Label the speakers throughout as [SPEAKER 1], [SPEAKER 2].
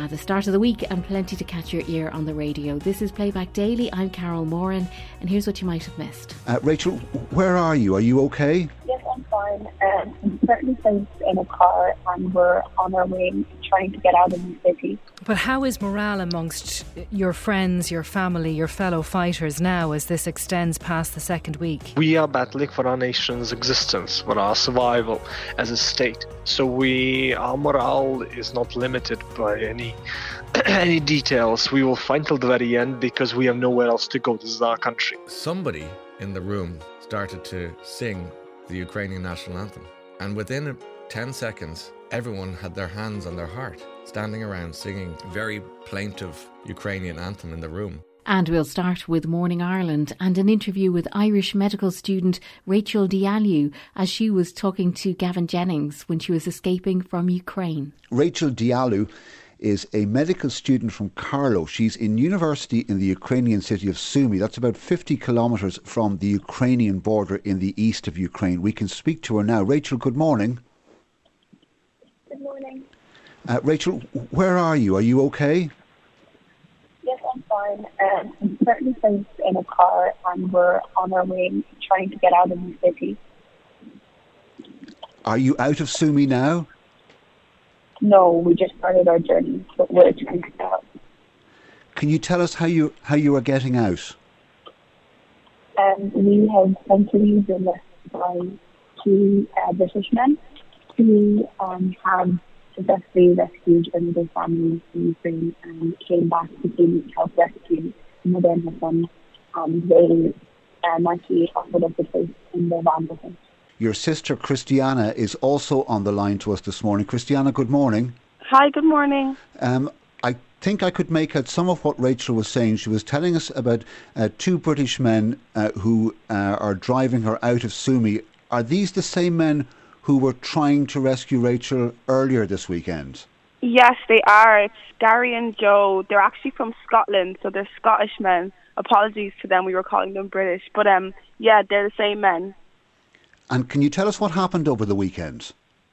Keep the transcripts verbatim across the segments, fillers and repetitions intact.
[SPEAKER 1] uh, the start of the week and plenty to catch your ear on the radio. This is Playback Daily. I'm Carol Moran, and here's what you might have missed.
[SPEAKER 2] Uh, Rachel, where are you? Are you okay?
[SPEAKER 3] Yes, I'm fine. Um, I'm currently placed in a car and we're on our way trying to get out of the city.
[SPEAKER 4] But how is morale amongst your friends, your family, your fellow fighters now as this extends past the second week?
[SPEAKER 5] We are battling for our nation's existence, for our survival as a state. So we, our morale is not limited by any any details. We will fight till the very end because we have nowhere else to go. This is our country.
[SPEAKER 6] Somebody in the room started to sing the Ukrainian national anthem. And within ten seconds, everyone had their hands on their heart, standing around singing a very plaintive Ukrainian anthem in the room.
[SPEAKER 1] And we'll start with Morning Ireland and an interview with Irish medical student Rachel Diallo as she was talking to Gavin Jennings when she was escaping from Ukraine.
[SPEAKER 2] Rachel Diallo is a medical student from Carlow. She's in university in the Ukrainian city of Sumy. That's about fifty kilometres from the Ukrainian border in the east of Ukraine. We can speak to her now. Rachel, good morning.
[SPEAKER 3] Good morning.
[SPEAKER 2] Uh, Rachel, where are you? Are you okay?
[SPEAKER 3] Yes, I'm fine. Um, I'm currently placed in a car and we're on our way trying to get out of the city.
[SPEAKER 2] Are you out of Sumy now?
[SPEAKER 3] No, we just started our journey, but we're trying to get out.
[SPEAKER 2] Can you tell us how you how you are getting out?
[SPEAKER 3] Um, we have essentially been left by two uh, British men who um, have successfully rescued another family in Ukraine and came back to see help rescue mother and her son. And they um, actually offered us a place in their van with them.
[SPEAKER 2] Your sister Christiana is also on the line to us this morning. Christiana, good morning.
[SPEAKER 7] Hi, good morning.
[SPEAKER 2] Um, I think I could make out some of what Rachel was saying. She was telling us about uh, two British men uh, who uh, are driving her out of Sumy. Are these the same men who were trying to rescue Rachel earlier this weekend?
[SPEAKER 7] Yes, they are. It's Gary and Joe. They're actually from Scotland, so they're Scottish men. Apologies to them, we were calling them British. But um, yeah, they're the same men.
[SPEAKER 2] And can you tell us what happened over the weekend?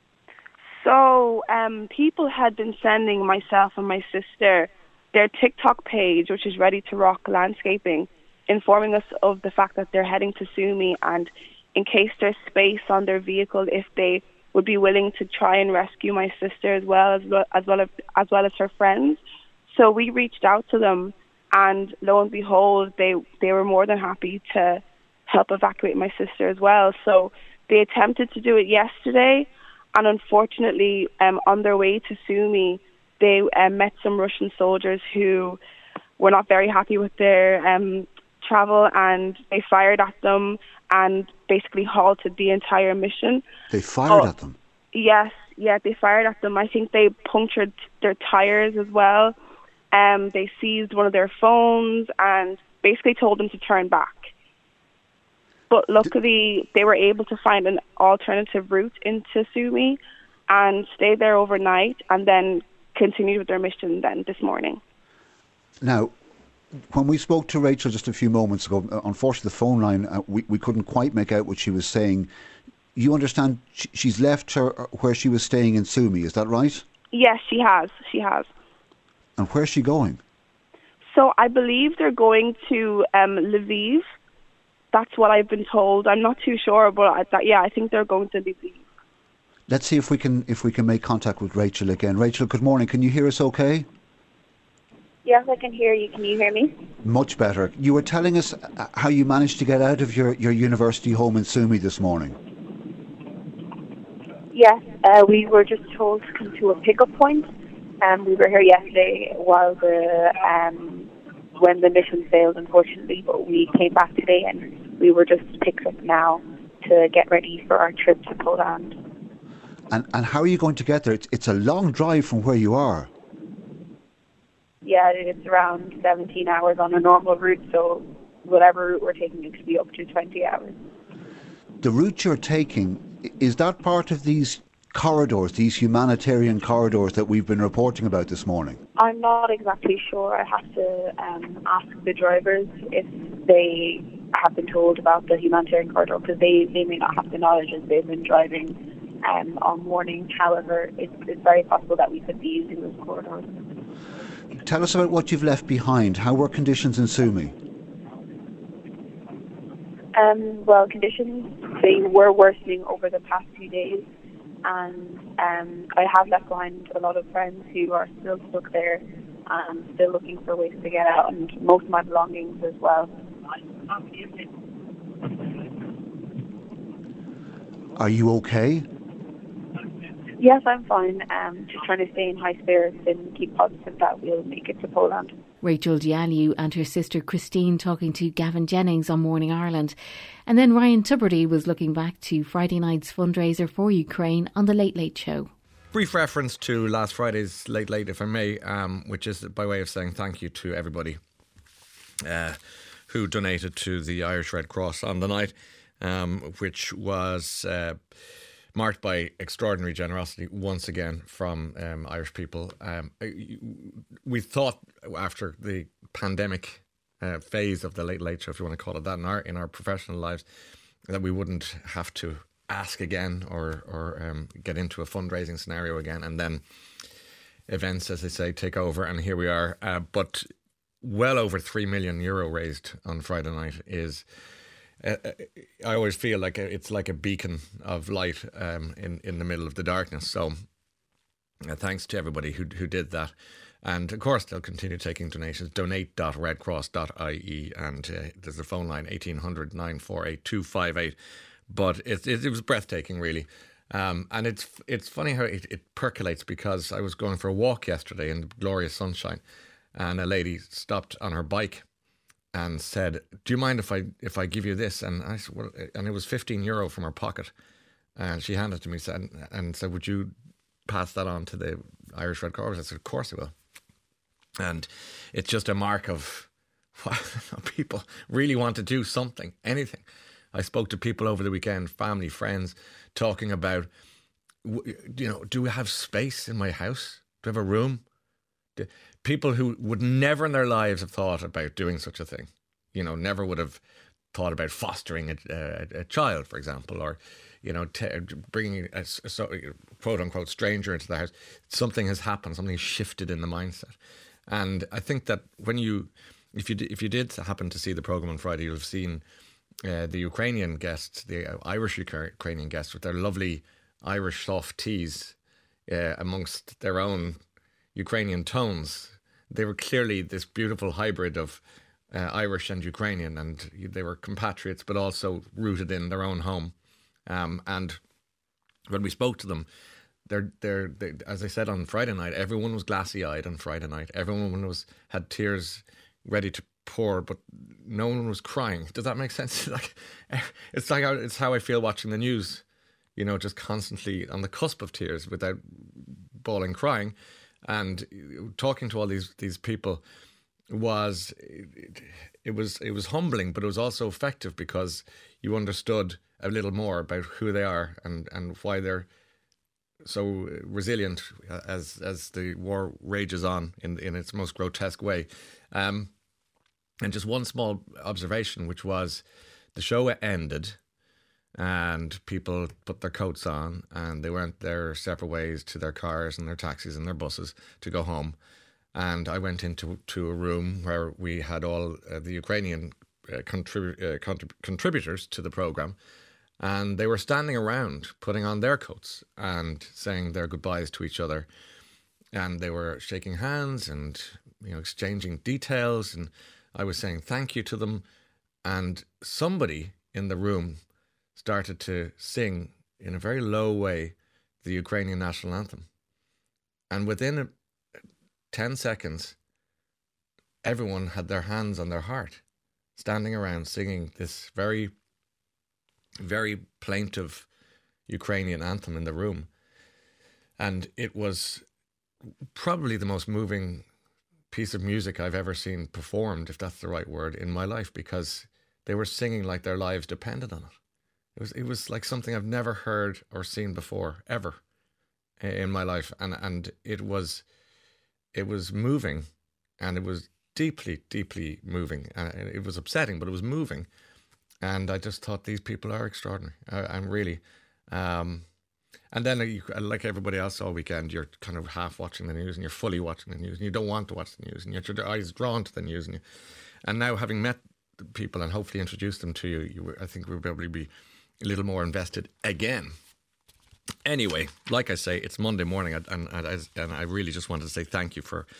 [SPEAKER 7] So um, people had been sending myself and my sister their TikTok page, which is Ready to Rock Landscaping, informing us of the fact that they're heading to Sumy, and in case there's space on their vehicle, if they would be willing to try and rescue my sister as well as well as well as, as well as her friends. So we reached out to them, and lo and behold, they they were more than happy to help evacuate my sister as well. So they attempted to do it yesterday, and unfortunately, um, on their way to Sumy, they um, met some Russian soldiers who were not very happy with their um, travel, and they fired at them and basically halted the entire mission.
[SPEAKER 2] They fired
[SPEAKER 7] oh,
[SPEAKER 2] at them?
[SPEAKER 7] Yes, yeah, they fired at them. I think they punctured their tyres as well. Um, they seized one of their phones and basically told them to turn back. But luckily, they were able to find an alternative route into Sumy and stay there overnight, and then continued with their mission then this morning.
[SPEAKER 2] Now, when we spoke to Rachel just a few moments ago, unfortunately the phone line, uh, we, we couldn't quite make out what she was saying. You understand sh- she's left her where she was staying in Sumy, is that right?
[SPEAKER 7] Yes, she has. She has.
[SPEAKER 2] And where's she going?
[SPEAKER 7] So I believe they're going to um, Lviv. That's what I've been told. I'm not too sure, but I th- yeah, I think they're going to Lviv.
[SPEAKER 2] Let's see if we can if we can make contact with Rachel again. Rachel, good morning. Can you hear us okay?
[SPEAKER 3] Yes, I can hear you. Can you hear me?
[SPEAKER 2] Much better. You were telling us how you managed to get out of your, your university home in Sumy this morning.
[SPEAKER 3] Yes, uh, we were just told to come to a pickup point, and we were here yesterday while the um, when the mission failed, unfortunately. But we came back today, and we were just picked up now to get ready for our trip to Poland.
[SPEAKER 2] And and how are you going to get there? It's, it's a long drive from where you are.
[SPEAKER 3] Yeah, it's around seventeen hours on a normal route, so whatever route we're taking, it could be up to twenty hours.
[SPEAKER 2] The route you're taking, is that part of these corridors, these humanitarian corridors that we've been reporting about this morning?
[SPEAKER 3] I'm not exactly sure. I have to um, ask the drivers if they have been told about the humanitarian corridor, because they, they may not have the knowledge as they've been driving um, all morning. However, it's, it's very possible that we could be using those corridors.
[SPEAKER 2] Tell us about what you've left behind. How were conditions in Sumy?
[SPEAKER 3] Um, well, conditions, they were worsening over the past few days, and um, I have left behind a lot of friends who are still stuck there and still looking for ways to get out, and most of my belongings as well.
[SPEAKER 2] Are you okay?
[SPEAKER 3] Yes, I'm fine. Um, just trying to stay in high spirits and keep positive that we'll make it to Poland.
[SPEAKER 1] Rachel Diallo and her sister Christine talking to Gavin Jennings on Morning Ireland. And then Ryan Tubridy was looking back to Friday night's fundraiser for Ukraine on The Late Late Show.
[SPEAKER 6] Brief reference to last Friday's Late Late, if I may, um, which is by way of saying thank you to everybody uh, who donated to the Irish Red Cross on the night, um, which was uh, marked by extraordinary generosity once again from um, Irish people. Um, we thought after the pandemic uh, phase of the Late Late Show, if you want to call it that, in our in our professional lives, that we wouldn't have to ask again or or um, get into a fundraising scenario again, and then events, as they say, take over, and here we are. Uh, but well over three million euro raised on Friday night is. Uh, I always feel like it's like a beacon of light um, in in the middle of the darkness. So, uh, thanks to everybody who who did that, and of course they'll continue taking donations. donate dot red cross dot I E, and uh, there's a phone line eighteen hundred, nine four eight, two five eight. But it it, it was breathtaking, really. Um, and it's it's funny how it, it percolates, because I was going for a walk yesterday in the glorious sunshine, and a lady stopped on her bike and said, "Do you mind if I if I give you this?" And I said, well, and it was fifteen euro from her pocket, and she handed it to me said, and said, "Would you pass that on to the Irish Red Cross?" I said, "Of course I will." And it's just a mark of wow, people really want to do something, anything. I spoke to people over the weekend, family, friends, talking about, you know, do we have space in my house? Do I have a room? Do, people who would never in their lives have thought about doing such a thing, you know, never would have thought about fostering a, a, a child, for example, or, you know, t- bringing a, a quote-unquote stranger into the house. Something has happened, something has shifted in the mindset. And I think that when you, if you, if you did happen to see the programme on Friday, you'll have seen uh, the Ukrainian guests, the Irish Ukrainian guests with their lovely Irish soft teas uh, amongst their own Ukrainian tones. They were clearly this beautiful hybrid of uh, Irish and Ukrainian, and they were compatriots, but also rooted in their own home. Um, and when we spoke to them, they're, they're, they, as I said on Friday night, everyone was glassy-eyed on Friday night. Everyone was had tears ready to pour, but no one was crying. Does that make sense? Like, it's like how, it's how I feel watching the news. You know, just constantly on the cusp of tears without bawling, crying. And talking to all these these people was it, it was it was humbling, but it was also effective, because you understood a little more about who they are and, and why they're so resilient as as the war rages on in in its most grotesque way. Um, and just one small observation, which was the show ended, and people put their coats on and they went their separate ways to their cars and their taxis and their buses to go home. And I went into to a room where we had all uh, the Ukrainian uh, contrib- uh, contrib- contributors to the programme, and they were standing around putting on their coats and saying their goodbyes to each other. And they were shaking hands and, you know, exchanging details. And I was saying thank you to them. And somebody in the room started to sing in a very low way the Ukrainian national anthem. And within a, ten seconds, everyone had their hands on their heart, standing around singing this very, very plaintive Ukrainian anthem in the room. And it was probably the most moving piece of music I've ever seen performed, if that's the right word, in my life, because they were singing like their lives depended on it. It was it was like something I've never heard or seen before, ever, in my life. And and it was it was moving, and it was deeply, deeply moving. And it was upsetting, but it was moving. And I just thought, these people are extraordinary. I, I'm really... Um, And then, you, like everybody else all weekend, you're kind of half watching the news and you're fully watching the news and you don't want to watch the news and yet your eyes drawn to the news. And, you, and now, having met the people and hopefully introduced them to you, you, I think we'll probably be a little more invested again. Anyway, like I say, it's Monday morning, and, and, and I really just wanted to say thank you for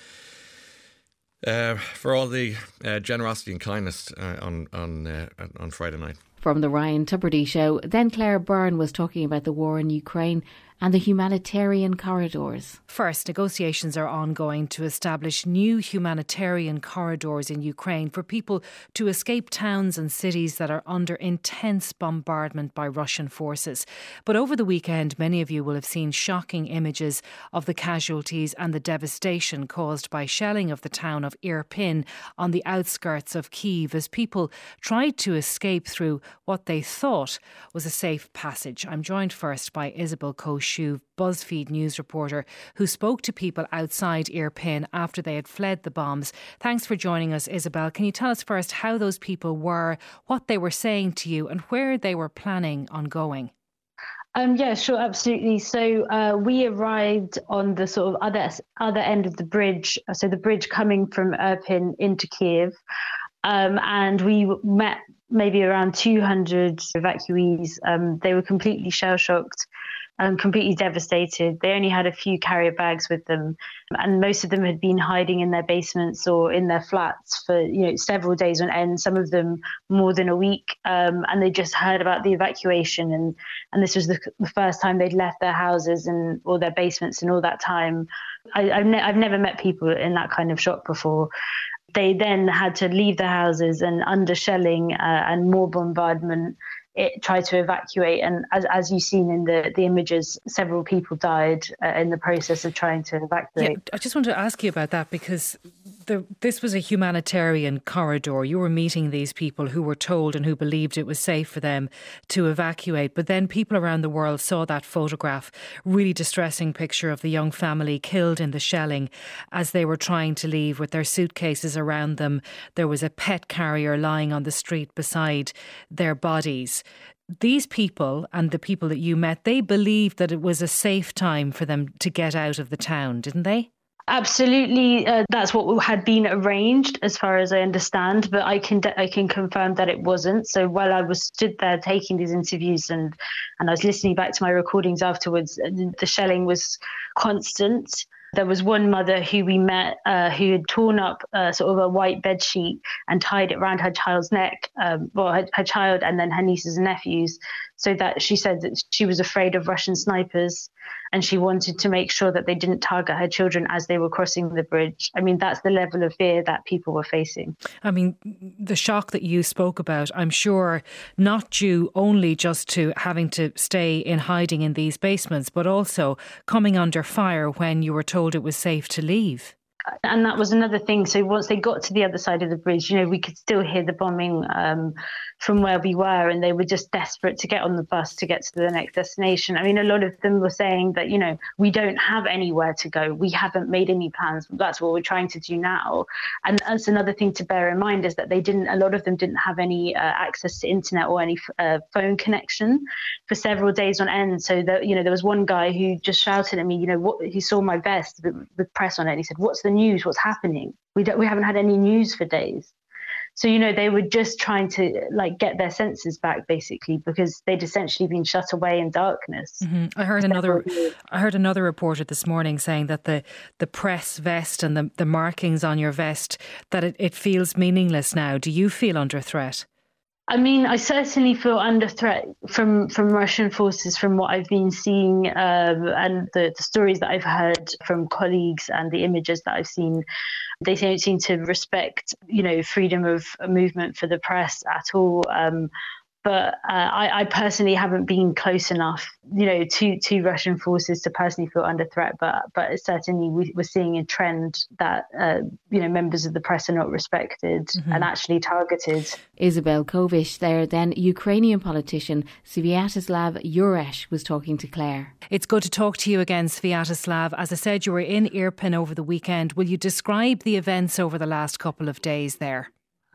[SPEAKER 6] uh, for all the uh, generosity and kindness uh, on on uh, on Friday night.
[SPEAKER 1] From the Ryan Tubridy Show, then Claire Byrne was talking about the war in Ukraine and the humanitarian corridors.
[SPEAKER 4] First, negotiations are ongoing to establish new humanitarian corridors in Ukraine for people to escape towns and cities that are under intense bombardment by Russian forces. But over the weekend, many of you will have seen shocking images of the casualties and the devastation caused by shelling of the town of Irpin on the outskirts of Kyiv as people tried to escape through what they thought was a safe passage. I'm joined first by Isabel Koshuv, BuzzFeed news reporter, who spoke to people outside Irpin after they had fled the bombs. Thanks for joining us, Isabel. Can you tell us first how those people were, what they were saying to you and where they were planning on going?
[SPEAKER 8] Um, yeah, sure, absolutely. So uh, we arrived on the sort of other other end of the bridge, so the bridge coming from Irpin into Kyiv. Um, and we met maybe around two hundred evacuees. Um, they were completely shell-shocked and completely devastated. They only had a few carrier bags with them, and most of them had been hiding in their basements or in their flats for you know several days on end, some of them more than a week, um, and they just heard about the evacuation, and, and this was the, the first time they'd left their houses and or their basements in all that time. I, I've, ne- I've never met people in that kind of shock before. They then had to leave their houses, and under shelling uh, and more bombardment, it tried to evacuate. And as as you've seen in the, the images, several people died uh, in the process of trying to evacuate.
[SPEAKER 4] Yeah, I just want to ask you about that because the, this was a humanitarian corridor. You were meeting these people who were told and who believed it was safe for them to evacuate. But then people around the world saw that photograph, really distressing picture of the young family killed in the shelling as they were trying to leave with their suitcases around them. There was a pet carrier lying on the street beside their bodies. These people and the people that you met, they believed that it was a safe time for them to get out of the town, didn't they?
[SPEAKER 8] Absolutely, uh, that's what had been arranged, as far as I understand. But I can de- I can confirm that it wasn't. So while I was stood there taking these interviews and and I was listening back to my recordings afterwards, the shelling was constant. There was one mother who we met uh, who had torn up uh, sort of a white bedsheet and tied it around her child's neck, um, well, her, her child and then her nieces and nephews, so that she said that she was afraid of Russian snipers and she wanted to make sure that they didn't target her children as they were crossing the bridge. I mean, that's the level of fear that people were facing.
[SPEAKER 4] I mean, the shock that you spoke about, I'm sure not due only just to having to stay in hiding in these basements, but also coming under fire when you were told it was safe to leave.
[SPEAKER 8] And that was another thing. So once they got to the other side of the bridge, you know, we could still hear the bombing um, from where we were, and they were just desperate to get on the bus to get to the next destination. I mean, a lot of them were saying that, you know, we don't have anywhere to go. We haven't made any plans. That's what we're trying to do now. And that's another thing to bear in mind is that they didn't, a lot of them didn't have any uh, access to internet or any uh, phone connection for several days on end. So that, you know, there was one guy who just shouted at me, you know, what, he saw my vest with, with press on it. And he said, "What's the news? What's happening? We don't, we haven't had any news for days." So, you know, they were just trying to like get their senses back, basically, because they'd essentially been shut away in darkness.
[SPEAKER 4] Mm-hmm. I heard another I heard another reporter this morning saying that the, the press vest and the, the markings on your vest, that it, it feels meaningless now. Do you feel under threat?
[SPEAKER 8] I mean, I certainly feel under threat from, from Russian forces, from what I've been seeing um, and the, the stories that I've heard from colleagues and the images that I've seen. They don't seem to respect, you know, freedom of movement for the press at all. Um, But uh, I, I personally haven't been close enough, you know, to, to Russian forces to personally feel under threat. But but certainly we, we're seeing a trend that, uh, you know, members of the press are not respected mm-hmm. and actually targeted.
[SPEAKER 1] Isabel Kovish there. Then Ukrainian politician Sviatoslav Yuresh was talking to Claire.
[SPEAKER 4] It's good to talk to you again, Sviatoslav. As I said, you were in Irpin over the weekend. Will you describe the events over the last couple of days there?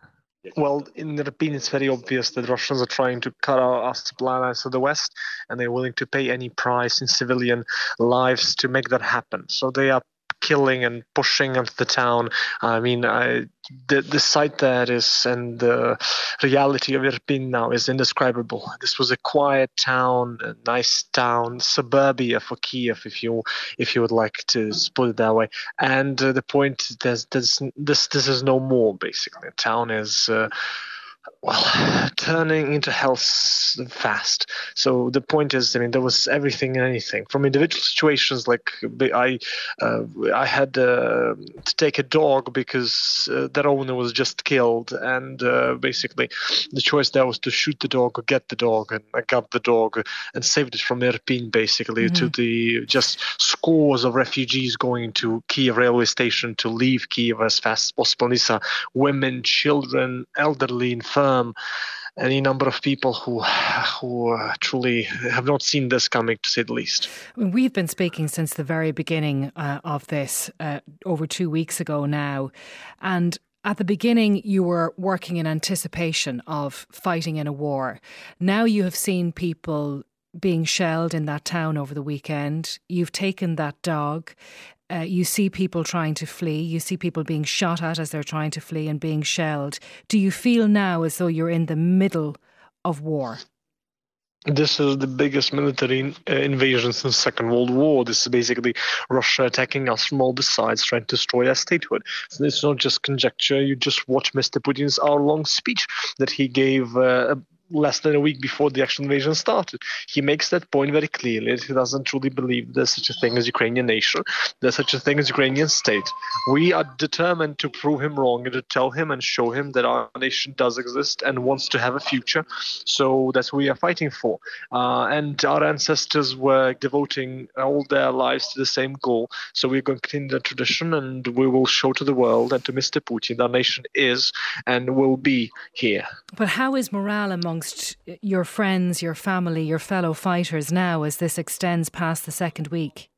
[SPEAKER 5] Well, in Irpin, it's very obvious that Russians are trying to cut our, us supplies to the West, and they're willing to pay any price in civilian lives to make that happen. So they are killing and pushing into the town. I mean, I, the the sight there is, and the reality of Irpin now is indescribable. This was a quiet town, a nice town, suburbia for Kiev, if you if you would like to put it that way. And uh, the point is, there's, there's, this this is no more. Basically, the town is. Uh, Well, turning into hell fast. So the point is, I mean, there was everything and anything from individual situations. Like I, uh, I had uh, to take a dog because uh, their owner was just killed, and uh, basically the choice there was to shoot the dog or get the dog, and I got the dog and saved it from Irpin, basically, mm-hmm. to the just scores of refugees going to Kiev railway station to leave Kiev as fast as possible. These are women, children, elderly, infirm. Any number of people who who uh, truly have not seen this coming, to say the least.
[SPEAKER 4] We've been speaking since the very beginning uh, of this, uh, over two weeks ago now. And at the beginning, you were working in anticipation of fighting in a war. Now you have seen people being shelled in that town over the weekend. You've taken that dog. Uh, you see people trying to flee. You see people being shot at as they're trying to flee and being shelled. Do you feel now as though you're in the middle of war?
[SPEAKER 5] This is the biggest military uh, invasion since the Second World War. This is basically Russia attacking us from all the sides, trying to destroy our statehood. So it's not just conjecture. You just watch Mister Putin's hour-long speech that he gave uh, less than a week before the actual invasion started. He makes that point very clearly. He doesn't truly believe there's such a thing as Ukrainian nation. There's such a thing as Ukrainian state. We are determined to prove him wrong and to tell him and show him that our nation does exist and wants to have a future. So that's what we are fighting for. Uh, and our ancestors were devoting all their lives to the same goal. So we're going to continue that tradition, and we will show to the world and to Mister Putin that our nation is and will be here.
[SPEAKER 4] But how is morale among amongst your friends, your family, your fellow fighters now as this extends past the second week?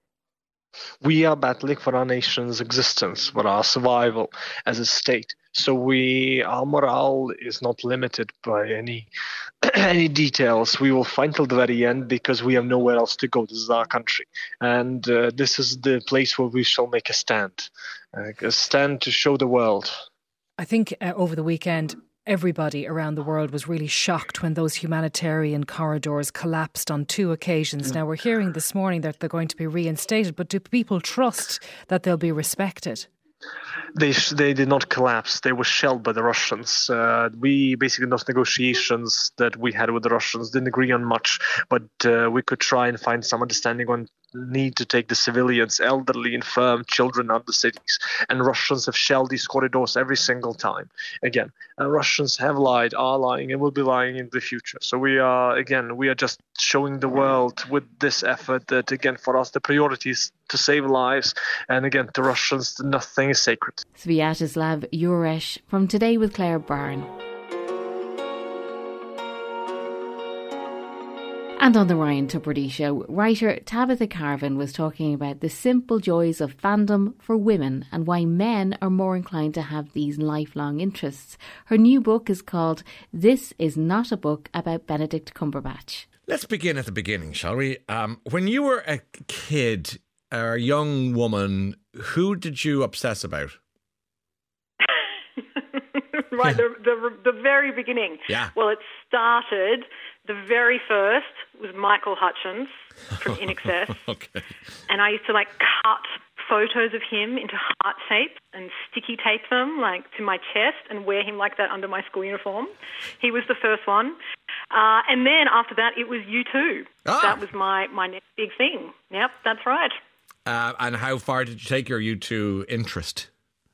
[SPEAKER 5] We are battling for our nation's existence, for our survival as a state. So we, our morale is not limited by any any details. We will fight till the very end because we have nowhere else to go. This is our country. And uh, this is the place where we shall make a stand, uh, a stand to show the world.
[SPEAKER 4] I think uh, over the weekend, everybody around the world was really shocked when those humanitarian corridors collapsed on two occasions. Now, we're hearing this morning that they're going to be reinstated, but do people trust that they'll be respected?
[SPEAKER 5] They they did not collapse. They were shelled by the Russians. Uh, we basically, in those negotiations that we had with the Russians, didn't agree on much, but uh, we could try and find some understanding on need to take the civilians, elderly, infirm, children out of the cities. And Russians have shelled these corridors every single time. Again, uh, Russians have lied, are lying, and will be lying in the future. So we are, again, we are just showing the world with this effort that, again, for us, the priority is to save lives. And again, to Russians, nothing is sacred.
[SPEAKER 1] Sviatoslav Uresh from Today with Claire Byrne. And on the Ryan Tubridy Show, writer Tabitha Carvin was talking about the simple joys of fandom for women and why men are more inclined to have these lifelong interests. Her new book is called This Is Not a Book About Benedict Cumberbatch.
[SPEAKER 6] Let's begin at the beginning, shall we? Um, when you were a kid or a young woman, who did you obsess about?
[SPEAKER 9] Right, the, the the very beginning.
[SPEAKER 6] Yeah.
[SPEAKER 9] Well, it started, the very first was Michael Hutchence from I N X S.
[SPEAKER 6] Okay.
[SPEAKER 9] And I used to, like, cut photos of him into heart shapes and sticky tape them, like, to my chest and wear him like that under my school uniform. He was the first one. Uh, and then after that, it was U two. Ah. That was my, my next big thing. Yep, that's right.
[SPEAKER 6] Uh, and how far did you take your U two interest?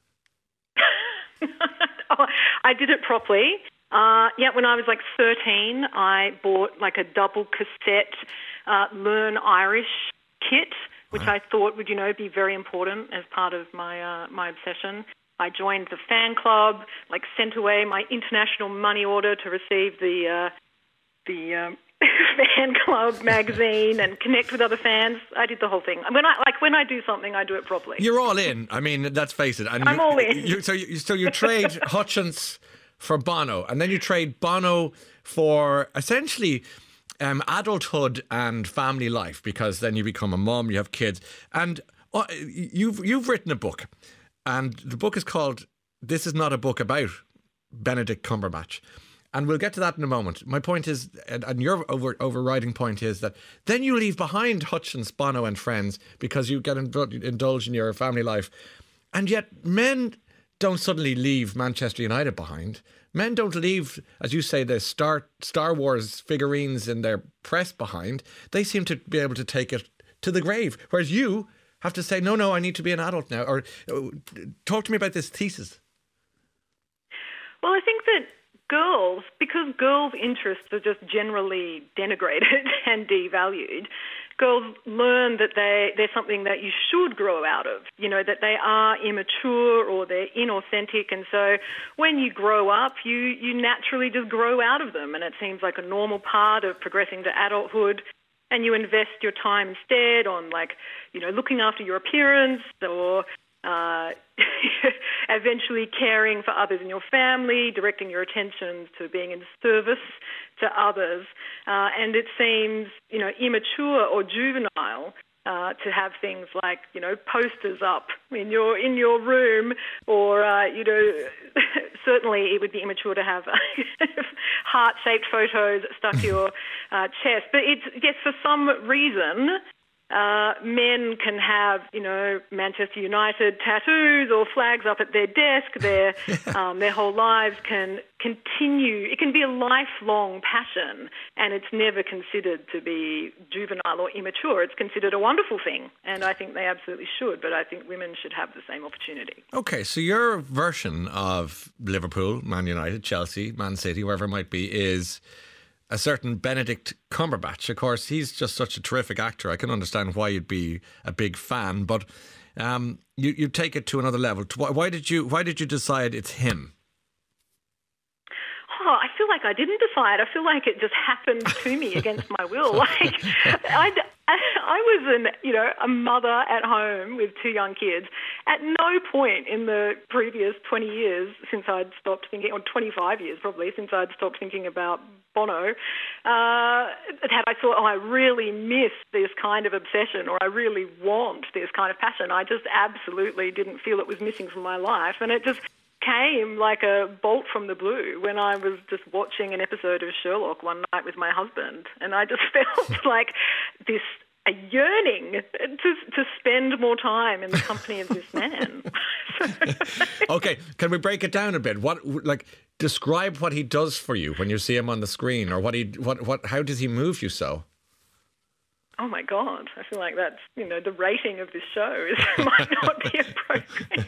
[SPEAKER 9] Oh, I did it properly. Uh, yeah, when I was like thirteen, I bought like a double cassette uh, Learn Irish kit, which wow. I thought would, you know, be very important as part of my uh, my obsession. I joined the fan club, like sent away my international money order to receive the uh, the um, fan club magazine and connect with other fans. I did the whole thing. When I like when I do something, I do it properly.
[SPEAKER 6] You're all in. I mean, let's face it. And
[SPEAKER 9] I'm
[SPEAKER 6] you,
[SPEAKER 9] all in.
[SPEAKER 6] You, so, you, so you trade Hutchence for Bono, and then you trade Bono for essentially um, adulthood and family life, because then you become a mum, you have kids, and uh, you've you've written a book, and the book is called "This Is Not a Book About Benedict Cumberbatch." And we'll get to that in a moment. My point is, and, and your over, overriding point is that then you leave behind Hutchins, Bono and friends because you get indulged in your family life. And yet men don't suddenly leave Manchester United behind. Men don't leave, as you say, the Star, Star Wars figurines in their press behind. They seem to be able to take it to the grave. Whereas you have to say, no, no, I need to be an adult now. Or uh, talk to me about this thesis.
[SPEAKER 9] Well, I think that girls, because girls' interests are just generally denigrated and devalued, girls learn that they, they're something that you should grow out of, you know, that they are immature or they're inauthentic. And so when you grow up, you, you naturally just grow out of them. And it seems like a normal part of progressing to adulthood. And you invest your time instead on, like, you know, looking after your appearance or Uh, eventually caring for others in your family, directing your attention to being in service to others. Uh, and it seems, you know, immature or juvenile uh, to have things like, you know, posters up in your in your room, or, uh, you know, certainly it would be immature to have heart-shaped photos stuck to your uh, chest. But it's, yes, for some reason, Uh, men can have, you know, Manchester United tattoos or flags up at their desk. Their um, their whole lives can continue. It can be a lifelong passion, and it's never considered to be juvenile or immature. It's considered a wonderful thing, and I think they absolutely should. But I think women should have the same opportunity.
[SPEAKER 6] Okay, so your version of Liverpool, Man United, Chelsea, Man City, wherever it might be, is a certain Benedict Cumberbatch. Of course, he's just such a terrific actor. I can understand why you'd be a big fan, but um, you you take it to another level. Why, why did you Why did you decide it's him?
[SPEAKER 9] Oh, I feel like I didn't decide. I feel like it just happened to me against my will. Like I, I was an you know a mother at home with two young kids. At no point in the previous twenty years since I'd stopped thinking, or twenty-five years probably since I'd stopped thinking about Bono, uh, had I thought, oh, I really miss this kind of obsession, or I really want this kind of passion. I just absolutely didn't feel it was missing from my life, and it just came like a bolt from the blue when I was just watching an episode of Sherlock one night with my husband, and I just felt like this a yearning to to spend more time in the company of this man.
[SPEAKER 6] Okay, can we break it down a bit? What, like, describe what he does for you when you see him on the screen, or what he what what how does he move you so?
[SPEAKER 9] Oh my God, I feel like that's, you know, the rating of this show is might not be appropriate.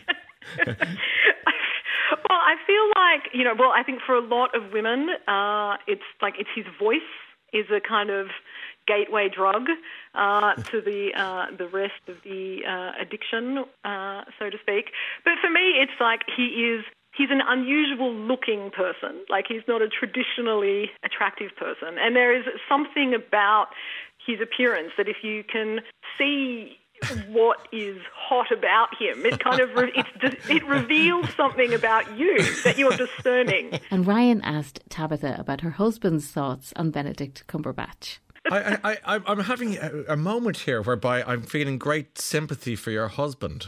[SPEAKER 9] Well, I feel like, you know, well, I think for a lot of women, uh, it's like it's his voice is a kind of gateway drug uh, to the uh, the rest of the uh, addiction, uh, so to speak. But for me, it's like he is he's an unusual looking person. Like, he's not a traditionally attractive person, and there is something about his appearance that if you can see what is hot about him, it kind of re- it's it reveals something about you that you're discerning.
[SPEAKER 1] And Ryan asked Tabitha about her husband's thoughts on Benedict Cumberbatch.
[SPEAKER 6] I, I, I, I'm having a, a moment here whereby I'm feeling great sympathy for your husband.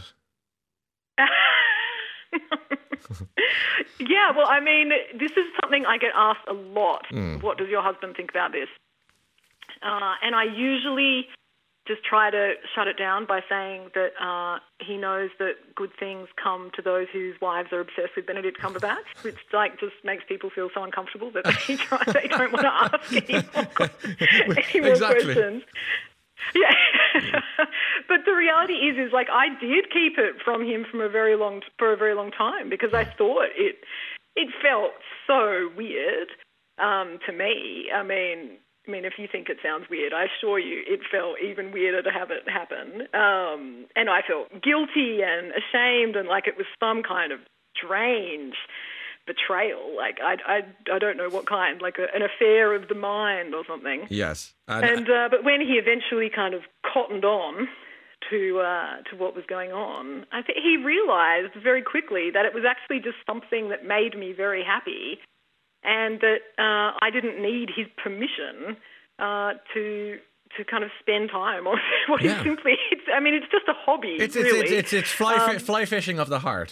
[SPEAKER 9] Yeah, well, I mean, this is something I get asked a lot. Mm. What does your husband think about this? Uh, and I usually just try to shut it down by saying that uh, he knows that good things come to those whose wives are obsessed with Benedict Cumberbatch, which like just makes people feel so uncomfortable that they try, they don't want to ask any more, any more
[SPEAKER 6] exactly.
[SPEAKER 9] questions. Yeah, but the reality is, is like I did keep it from him from a very long for a very long time because I thought it it felt so weird um, to me. I mean. I mean, if you think it sounds weird, I assure you it felt even weirder to have it happen. Um, and I felt guilty and ashamed and like it was some kind of strange betrayal. Like, I, I, I don't know what kind, like a, an affair of the mind or something.
[SPEAKER 6] Yes.
[SPEAKER 9] And, and uh, but when he eventually kind of cottoned on to uh, to what was going on, I think he realised very quickly that it was actually just something that made me very happy, and that uh, I didn't need his permission uh, to to kind of spend time on what
[SPEAKER 6] yeah.
[SPEAKER 9] is simply. It's, I mean, it's just a hobby.
[SPEAKER 6] It's
[SPEAKER 9] really.
[SPEAKER 6] it's it's, it's fly
[SPEAKER 9] um,
[SPEAKER 6] fi- fly fishing of the heart.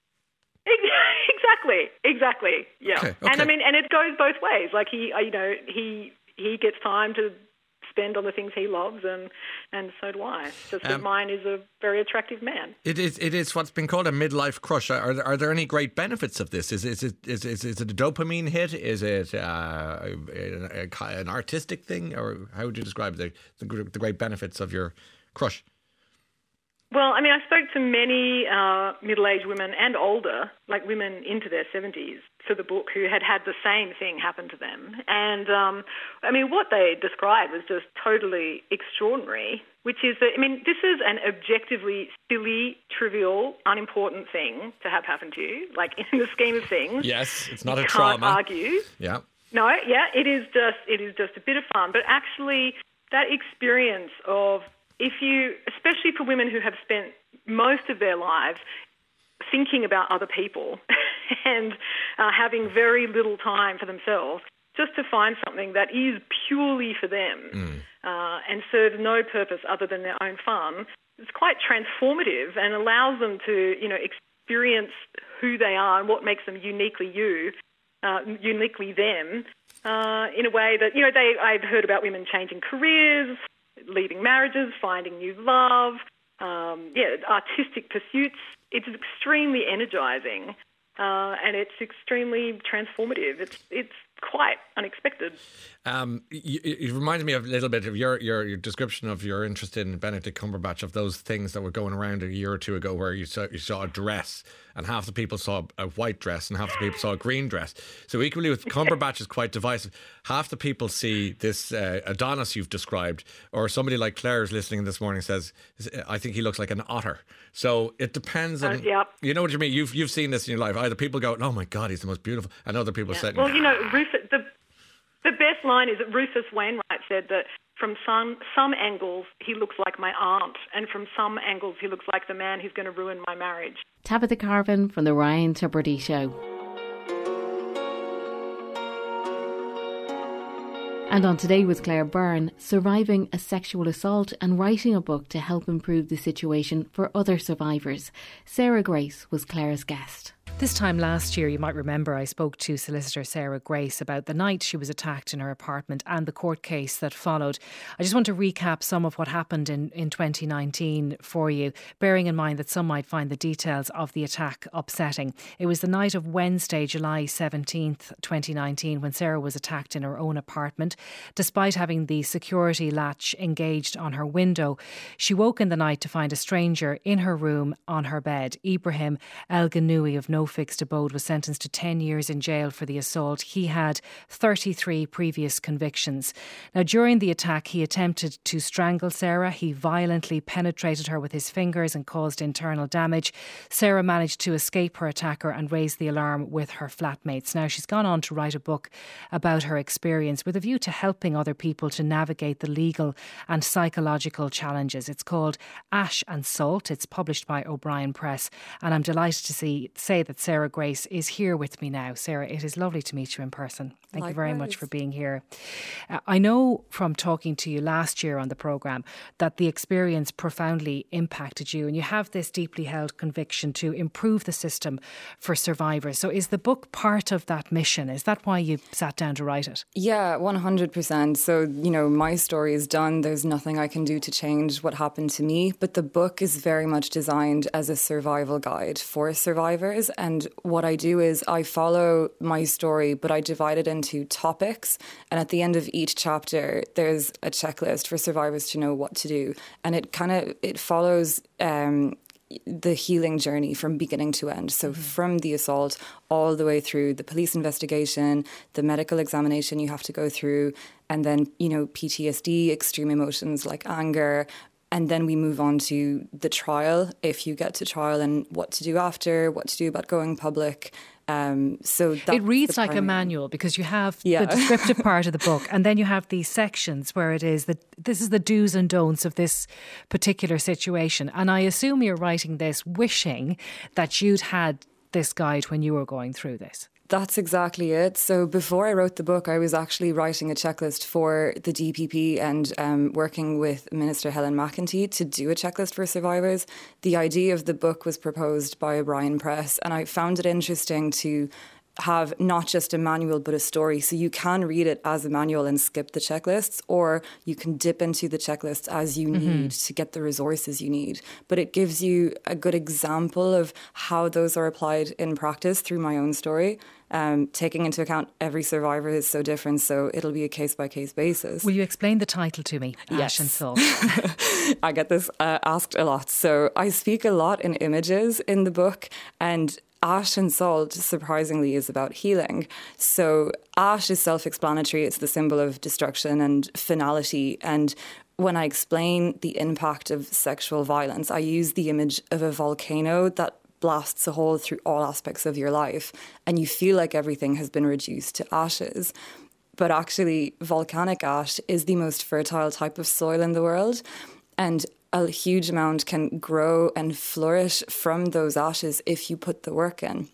[SPEAKER 9] Exactly, exactly. Yeah,
[SPEAKER 6] okay, okay.
[SPEAKER 9] and I mean, and it goes both ways. Like he, you know, he he gets time to spend on the things he loves, and and so do I. Just that um, mine is a very attractive man.
[SPEAKER 6] It is. It is what's been called a midlife crush. Are there, are there any great benefits of this? Is is it is is, is it a dopamine hit? Is it uh, a, a, an artistic thing, or how would you describe the, the the great benefits of your crush?
[SPEAKER 9] Well, I mean, I spoke to many uh, middle-aged women and older, like women into their seventies, for the book who had had the same thing happen to them. And, um, I mean, what they described was just totally extraordinary, which is that, I mean, this is an objectively silly, trivial, unimportant thing to have happen to you, like in the scheme of things.
[SPEAKER 6] Yes, it's not
[SPEAKER 9] you
[SPEAKER 6] a
[SPEAKER 9] can't
[SPEAKER 6] trauma.
[SPEAKER 9] argue.
[SPEAKER 6] Yeah.
[SPEAKER 9] No, yeah, it is just it is just a bit of fun. But actually, that experience of, if you, especially for women who have spent most of their lives thinking about other people and uh, having very little time for themselves, just to find something that is purely for them mm. uh, and serves no purpose other than their own fun, it's quite transformative and allows them to, you know, experience who they are and what makes them uniquely you, uh, uniquely them, uh, in a way that, you know, they I've heard about women changing careers, leaving marriages, finding new love, um, yeah, artistic pursuits. It's extremely energising uh, and it's extremely transformative. It's it's quite unexpected.
[SPEAKER 6] Um, you, it reminded me of a little bit of your, your your description of your interest in Benedict Cumberbatch, of those things that were going around a year or two ago where you saw you saw a dress and half the people saw a white dress and half the people saw a green dress. So equally with Cumberbatch is quite divisive. Half the people see this uh, Adonis you've described, or somebody like Claire is listening this morning says, I think he looks like an otter. So it depends on, uh,
[SPEAKER 9] yep.
[SPEAKER 6] you know what you mean? You've you've seen this in your life. Either people go, oh my God, he's the most beautiful, and other people
[SPEAKER 9] yeah.
[SPEAKER 6] say,
[SPEAKER 9] well, you know, Rufus, the the best line is that Rufus Wainwright said that from some some angles he looks like my aunt, and from some angles he looks like the man who's going to ruin my marriage.
[SPEAKER 1] Tabitha Carvin from the Ryan Tubridy Show. And on Today with Claire Byrne, surviving a sexual assault and writing a book to help improve the situation for other survivors. Sarah Grace was Claire's guest.
[SPEAKER 4] This time last year, you might remember, I spoke to solicitor Sarah Grace about the night she was attacked in her apartment and the court case that followed. I just want to recap some of what happened in, in twenty nineteen for you, bearing in mind that some might find the details of the attack upsetting. It was the night of Wednesday, July seventeenth, twenty nineteen, when Sarah was attacked in her own apartment. Despite having the security latch engaged on her window, she woke in the night to find a stranger in her room on her bed. Ibrahim El Ganoui of No Fixed Abode was sentenced to ten years in jail for the assault. He had thirty-three previous convictions. Now, during the attack, he attempted to strangle Sarah. He violently penetrated her with his fingers and caused internal damage. Sarah managed to escape her attacker and raise the alarm with her flatmates. Now, she's gone on to write a book about her experience with a view to helping other people to navigate the legal and psychological challenges. It's called Ash and Salt. It's published by O'Brien Press, and I'm delighted to see say that Sarah Grace is here with me now. Sarah, it is lovely to meet you in person. Thank Likewise. you very much for being here. Uh, I know from talking to you last year on the programme that the experience profoundly impacted you, and you have this deeply held conviction to improve the system for survivors. So is the book part of that mission? Is that why you sat down to write it?
[SPEAKER 10] Yeah, one hundred percent. So, you know, my story is done. There's nothing I can do to change what happened to me. But the book is very much designed as a survival guide for survivors. And what I do is I follow my story, but I divide it into topics. And at the end of each chapter, there's a checklist for survivors to know what to do. And it kind of, it follows um, the healing journey from beginning to end. So mm-hmm. from the assault all the way through the police investigation, the medical examination you have to go through, and then, you know, P T S D, extreme emotions like anger, And then we move on to the trial, if you get to trial, and what to do after, what to do about going public. Um, so
[SPEAKER 4] it reads like a manual, because you have
[SPEAKER 10] yeah.
[SPEAKER 4] the descriptive part of the book, and then you have these sections where it is that this is the do's and don'ts of this particular situation. And I assume you're writing this wishing that you'd had this guide when you were going through this.
[SPEAKER 10] That's exactly it. So before I wrote the book, I was actually writing a checklist for the D P P and um, working with Minister Helen McEntee to do a checklist for survivors. The idea of the book was proposed by O'Brien Press, and I found it interesting to have not just a manual but a story. So you can read it as a manual and skip the checklists, or you can dip into the checklists as you
[SPEAKER 4] Mm-hmm.
[SPEAKER 10] need to get the resources you need. But it gives you a good example of how those are applied in practice through my own story. Um, taking into account every survivor is so different, so it'll be a case-by-case basis.
[SPEAKER 4] Will you explain the title to me,
[SPEAKER 10] Yes.
[SPEAKER 4] Ash and Salt?
[SPEAKER 10] I get this uh, asked a lot. So I speak a lot in images in the book, and Ash and Salt, surprisingly, is about healing. So ash is self-explanatory. It's the symbol of destruction and finality. And when I explain the impact of sexual violence, I use the image of a volcano that blasts a hole through all aspects of your life, and you feel like everything has been reduced to ashes. But actually, volcanic ash is the most fertile type of soil in the world, and a huge amount can grow and flourish from those ashes if you put the work in.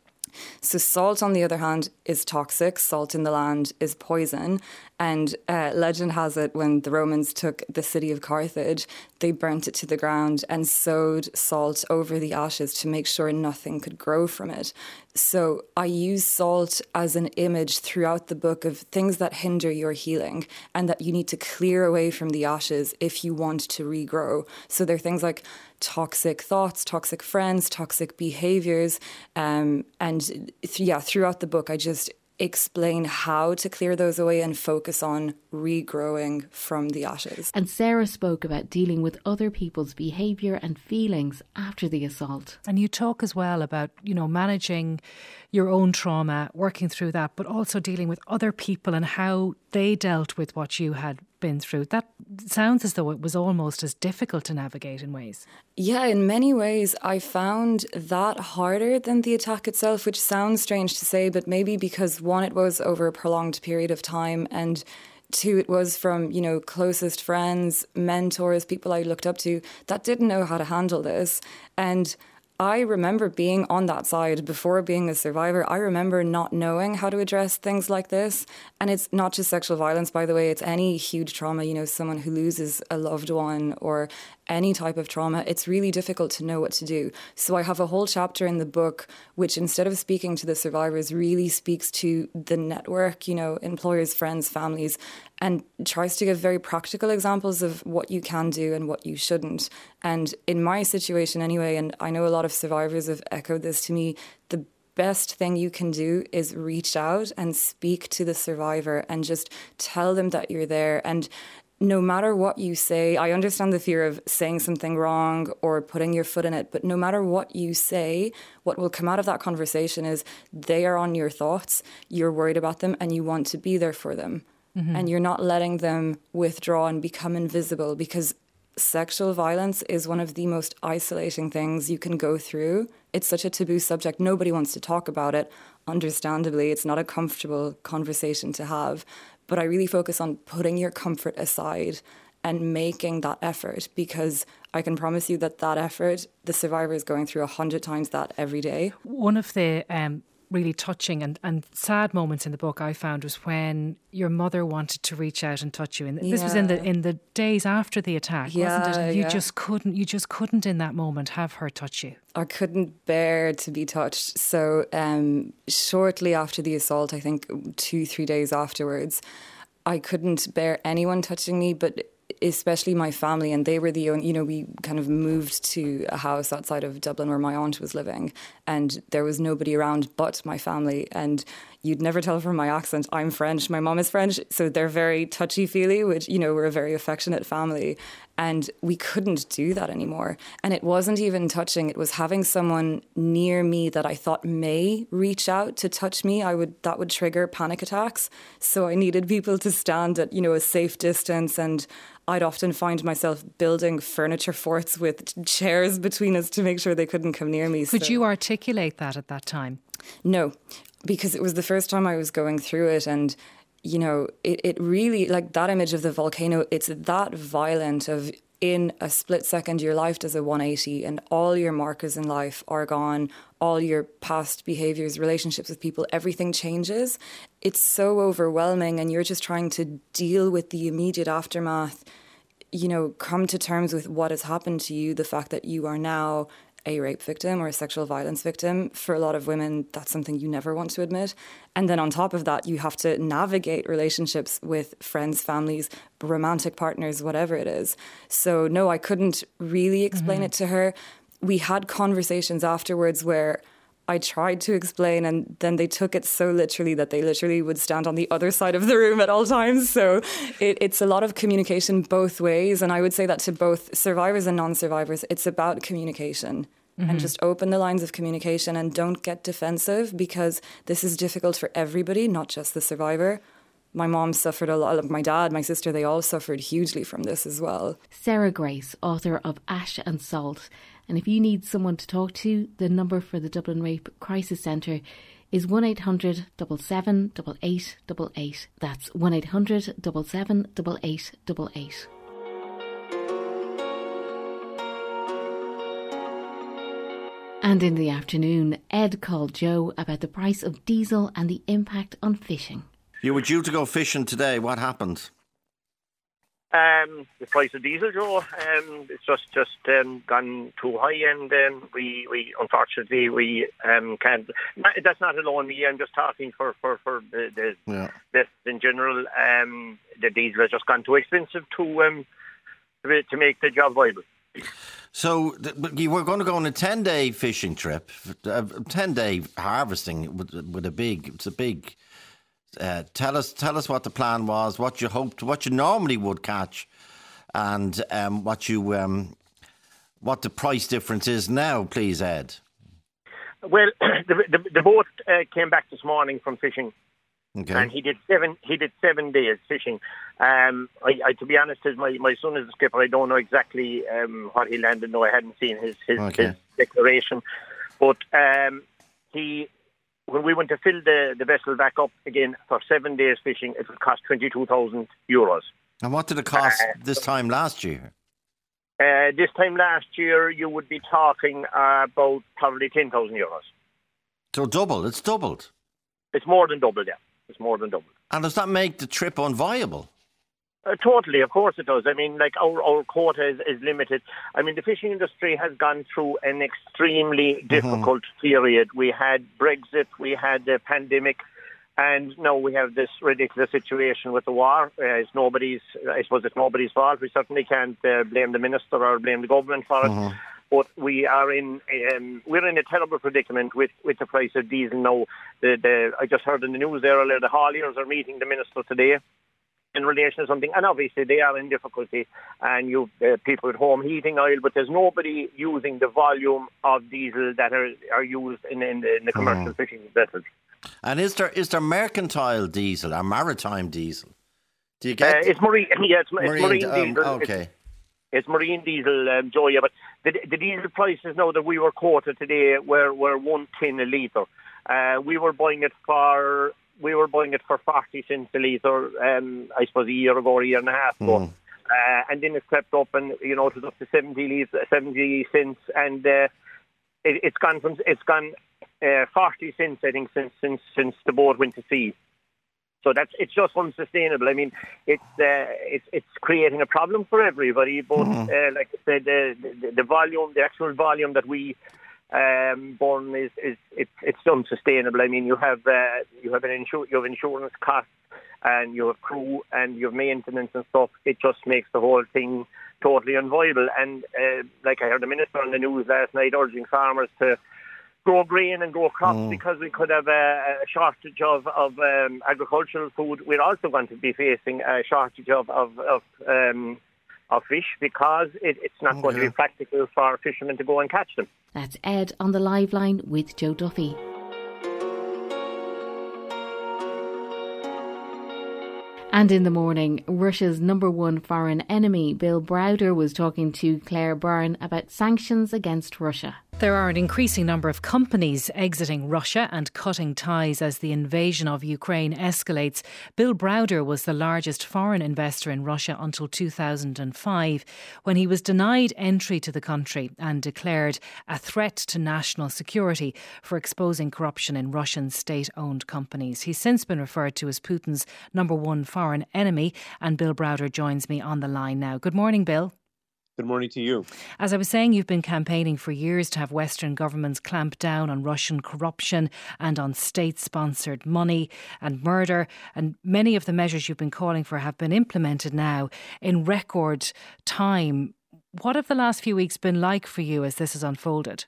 [SPEAKER 10] So salt, on the other hand, is toxic. Salt in the land is poison. And uh, legend has it, when the Romans took the city of Carthage, they burnt it to the ground and sowed salt over the ashes to make sure nothing could grow from it. So I use salt as an image throughout the book of things that hinder your healing and that you need to clear away from the ashes if you want to regrow. So there are things like toxic thoughts, toxic friends, toxic behaviors. Um, and th- yeah, throughout the book, I just explain how to clear those away and focus on regrowing from the ashes.
[SPEAKER 1] And Sarah spoke about dealing with other people's behaviour and feelings after the assault.
[SPEAKER 4] And you talk as well about, you know, managing your own trauma, working through that, but also dealing with other people and how they dealt with what you had been through. That sounds as though it was almost as difficult to navigate in ways.
[SPEAKER 10] Yeah, in many ways, I found that harder than the attack itself, which sounds strange to say, but maybe because one, it was over a prolonged period of time, and two, it was from, you know, closest friends, mentors, people I looked up to that didn't know how to handle this. And I remember being on that side before being a survivor. I remember not knowing how to address things like this. And it's not just sexual violence, by the way. It's any huge trauma, you know, someone who loses a loved one or any type of trauma. It's really difficult to know what to do. So I have a whole chapter in the book which, instead of speaking to the survivors, really speaks to the network, you know, employers, friends, families, and tries to give very practical examples of what you can do and what you shouldn't. And in my situation anyway, and I know a lot of survivors have echoed this to me, the best thing you can do is reach out and speak to the survivor and just tell them that you're there. And no matter what you say, I understand the fear of saying something wrong or putting your foot in it, but no matter what you say, what will come out of that conversation is they are on your thoughts, you're worried about them, and you want to be there for them. Mm-hmm. And you're not letting them withdraw and become invisible, because sexual violence is one of the most isolating things you can go through. It's such a taboo subject. Nobody wants to talk about it. Understandably, it's not a comfortable conversation to have. But I really focus on putting your comfort aside and making that effort, because I can promise you that that effort, the survivor is going through a hundred times that every day.
[SPEAKER 4] One of the um, really touching and, and sad moments in the book I found was when your mother wanted to reach out and touch you. And this
[SPEAKER 10] yeah.
[SPEAKER 4] was in the in the days after the attack,
[SPEAKER 10] yeah,
[SPEAKER 4] wasn't it? And you
[SPEAKER 10] yeah.
[SPEAKER 4] just couldn't, you just couldn't in that moment have her touch you.
[SPEAKER 10] I couldn't bear to be touched. So um, shortly after the assault, I think two, three days afterwards, I couldn't bear anyone touching me, but especially my family. And they were the only, you know, we kind of moved to a house outside of Dublin where my aunt was living, and there was nobody around but my family. And you'd never tell from my accent, I'm French, my mom is French, so they're very touchy-feely, which, you know, we're a very affectionate family. And we couldn't do that anymore. And it wasn't even touching. It was having someone near me that I thought may reach out to touch me. I would that would trigger panic attacks. So I needed people to stand at, you know, a safe distance. And I'd often find myself building furniture forts with chairs between us to make sure they couldn't come near me.
[SPEAKER 4] Could
[SPEAKER 10] so.
[SPEAKER 4] you articulate that at that time?
[SPEAKER 10] No, because it was the first time I was going through it. And you know, it, it really, like that image of the volcano, it's that violent of in a split second, your life does a one eighty and all your markers in life are gone. All your past behaviours, relationships with people, everything changes. It's so overwhelming and you're just trying to deal with the immediate aftermath, you know, come to terms with what has happened to you, the fact that you are now a rape victim or a sexual violence victim. For a lot of women, that's something you never want to admit. And then on top of that, you have to navigate relationships with friends, families, romantic partners, whatever it is. So no, I couldn't really explain mm-hmm. it to her. We had conversations afterwards where I tried to explain and then they took it so literally that they literally would stand on the other side of the room at all times. So it, it's a lot of communication both ways. And I would say that to both survivors and non-survivors, it's about communication. Mm-hmm. And just open the lines of communication and don't get defensive because this is difficult for everybody, not just the survivor. My mom suffered a lot, my dad, my sister, they all suffered hugely from this as well.
[SPEAKER 1] Sarah Grace, author of Ash and Salt. And if you need someone to talk to, the number for the Dublin Rape Crisis Centre is one eight hundred seven seven eight eight eight eight. That's one eight hundred seven seven eight eight eight eight. And in the afternoon, Ed called Joe about the price of diesel and the impact on fishing.
[SPEAKER 11] You were due to go fishing today. What happened?
[SPEAKER 12] Um, the price of diesel, Joe, um, it's just just um, gone too high, and um, we, we unfortunately we um, can't. That's not alone me. I'm just talking for for for the the yeah. this in general. Um, the diesel has just gone too expensive to um to make the job viable.
[SPEAKER 11] So you were going to go on a ten-day fishing trip, a ten-day harvesting with, with a big. It's a big. Uh, tell us, tell us what the plan was, what you hoped, what you normally would catch, and um, what you, um, what the price difference is now, please, Ed.
[SPEAKER 12] Well, the, the, the boat uh, came back this morning from fishing,
[SPEAKER 11] okay.
[SPEAKER 12] and he did seven. He did seven days fishing. Um, I, I, to be honest, my my son is a skipper. I don't know exactly um, what he landed. No, I hadn't seen his his,
[SPEAKER 11] okay.
[SPEAKER 12] his declaration, but um, he. When we went to fill the, the vessel back up again for seven days fishing, it would cost twenty-two thousand euros.
[SPEAKER 11] And what did it cost
[SPEAKER 12] uh,
[SPEAKER 11] this time last year?
[SPEAKER 12] Uh, this time last year, you would be talking uh, about probably ten thousand euros.
[SPEAKER 11] So double, it's doubled.
[SPEAKER 12] It's more than double, yeah. It's more than double.
[SPEAKER 11] And does that make the trip unviable?
[SPEAKER 12] Uh, totally, of course it does. I mean, like our, our quota is, is limited. I mean, the fishing industry has gone through an extremely difficult mm-hmm. period. We had Brexit, we had the pandemic, and now we have this ridiculous situation with the war. Uh, it's nobody's, I suppose it's nobody's fault. We certainly can't uh, blame the minister or blame the government for mm-hmm. it. But we are in um, we're in a terrible predicament with, with the price of diesel now. The, the I just heard in the news there earlier, the hauliers are meeting the minister today in relation to something, and obviously they are in difficulty, and you've uh, people with home heating oil, but there's nobody using the volume of diesel that are, are used in, in, the, in the commercial mm. fishing vessels.
[SPEAKER 11] And is there is there mercantile diesel or maritime diesel? Do you get?
[SPEAKER 12] Uh, it's marine. Yeah, it's marine,
[SPEAKER 11] marine
[SPEAKER 12] marine diesel.
[SPEAKER 11] Um, okay.
[SPEAKER 12] It's, it's marine diesel, um, Joe. Yeah, but the, the diesel prices now that we were quoted today were were one tin a litre. Uh, we were buying it for. We were buying it for forty cents a litre, um, I suppose, a year ago, or a year and a half ago. Mm. Uh, and then it crept up and, you know, it was up to seventy, seventy cents. And uh, it, it's gone from, it's gone uh, forty cents, I think, since, since, since the boat went to sea. So that's, it's just unsustainable. I mean, it's, uh, it's, it's creating a problem for everybody. But mm. uh, like I said, the, the, the volume, the actual volume that we Um, born is, is it's it's unsustainable. I mean, you have uh, you have an insur- you have insurance costs, and you have crew, and you have maintenance and stuff. It just makes the whole thing totally unviable. And uh, like I heard the minister on the news last night urging farmers to grow grain and grow crops mm. because we could have a, a shortage of of um, agricultural food. We're also going to be facing a shortage of of, of um, of fish because it, it's not
[SPEAKER 6] Okay.
[SPEAKER 12] going to be practical for fishermen to go and catch them.
[SPEAKER 1] That's Ed on the live line with Joe Duffy. And in the morning, Russia's number one foreign enemy, Bill Browder, was talking to Claire Byrne about sanctions against Russia.
[SPEAKER 4] There are an increasing number of companies exiting Russia and cutting ties as the invasion of Ukraine escalates. Bill Browder was the largest foreign investor in Russia until two thousand five, when he was denied entry to the country and declared a threat to national security for exposing corruption in Russian state-owned companies. He's since been referred to as Putin's number one foreign enemy, and Bill Browder joins me on the line now. Good morning, Bill.
[SPEAKER 13] Good morning to you.
[SPEAKER 4] As I was saying, you've been campaigning for years to have Western governments clamp down on Russian corruption and on state-sponsored money and murder. And many of the measures you've been calling for have been implemented now in record time. What have the last few weeks been like for you as this has unfolded?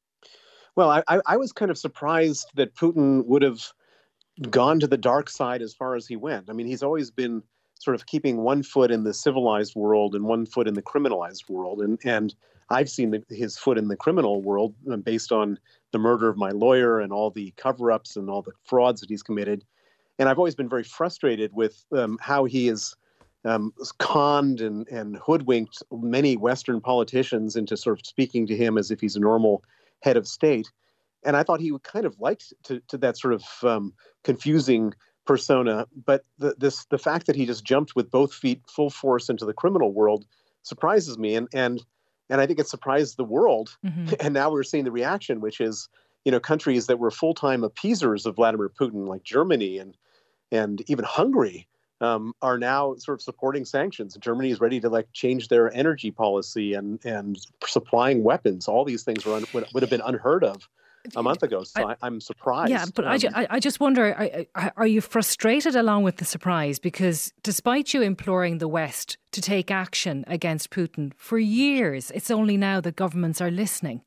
[SPEAKER 13] Well, I, I was kind of surprised that Putin would have gone to the dark side as far as he went. I mean, he's always been sort of keeping one foot in the civilized world and one foot in the criminalized world. And and I've seen the, his foot in the criminal world based on the murder of my lawyer and all the cover-ups and all the frauds that he's committed. And I've always been very frustrated with um, how he has um, conned and, and hoodwinked many Western politicians into sort of speaking to him as if he's a normal head of state. And I thought he would kind of liked to, to that sort of um, confusing persona, but the, this the fact that he just jumped with both feet full force into the criminal world surprises me, and and and I think it surprised the world. Mm-hmm. And now we're seeing the reaction, which is, you know, countries that were full-time appeasers of Vladimir Putin, like Germany and and even Hungary, um, are now sort of supporting sanctions. Germany is ready to like change their energy policy and and supplying weapons. All these things were un, would, would have been unheard of a month ago, so I, I'm surprised.
[SPEAKER 4] Yeah, but
[SPEAKER 13] um,
[SPEAKER 4] I, ju- I just wonder, are, are you frustrated along with the surprise? Because despite you imploring the West to take action against Putin for years, it's only now that governments are listening.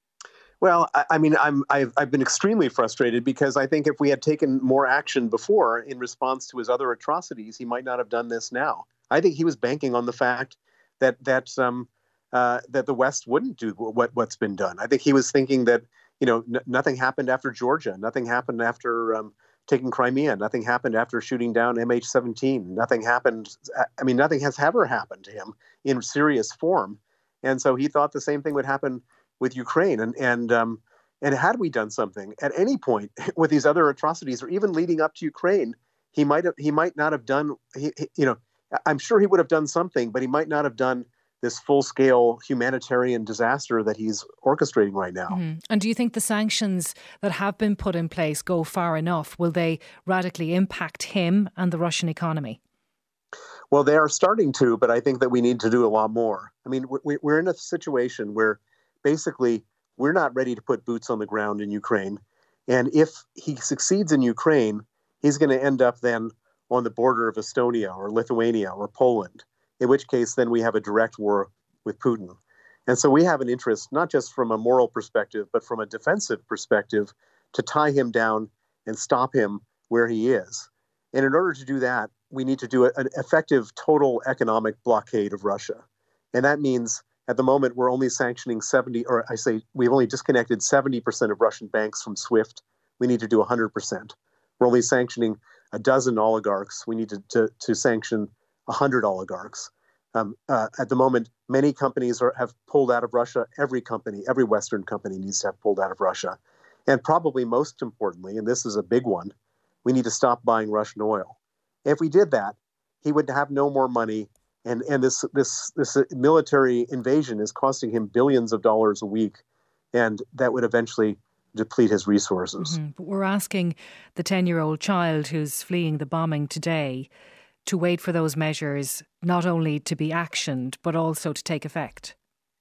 [SPEAKER 13] Well, I, I mean, I'm, I've, I've been extremely frustrated because I think if we had taken more action before in response to his other atrocities, he might not have done this now. I think he was banking on the fact that that um, uh, that the West wouldn't do what what's been done. I think he was thinking that, you know, n- nothing happened after Georgia. Nothing happened after um, taking Crimea. Nothing happened after shooting down M H seventeen. Nothing happened. I mean, nothing has ever happened to him in serious form. And so he thought the same thing would happen with Ukraine. And and um, and had we done something at any point with these other atrocities, or even leading up to Ukraine, he might have. He might not have done. He, he, you know, I'm sure he would have done something, but he might not have done this full-scale humanitarian disaster that he's orchestrating right now.
[SPEAKER 4] Mm-hmm. And do you think the sanctions that have been put in place go far enough? Will they radically impact him and the Russian economy?
[SPEAKER 13] Well, they are starting to, but I think that we need to do a lot more. I mean, we're in a situation where basically we're not ready to put boots on the ground in Ukraine. And if he succeeds in Ukraine, he's going to end up then on the border of Estonia or Lithuania or Poland, in which case then we have a direct war with Putin. And so we have an interest, not just from a moral perspective, but from a defensive perspective, to tie him down and stop him where he is. And in order to do that, we need to do an effective total economic blockade of Russia. And that means at the moment we're only sanctioning seventy, or I say we've only disconnected seventy percent of Russian banks from SWIFT. We need to do one hundred percent. We're only sanctioning a dozen oligarchs. We need to, to, to sanction one hundred oligarchs. Um, uh, at the moment, many companies are, have pulled out of Russia. Every company, every Western company needs to have pulled out of Russia. And probably most importantly, and this is a big one, we need to stop buying Russian oil. If we did that, he would have no more money. And, and this, this, this military invasion is costing him billions of dollars a week. And that would eventually deplete his resources.
[SPEAKER 4] Mm-hmm. But we're asking the ten-year-old child who's fleeing the bombing today to wait for those measures not only to be actioned, but also to take effect.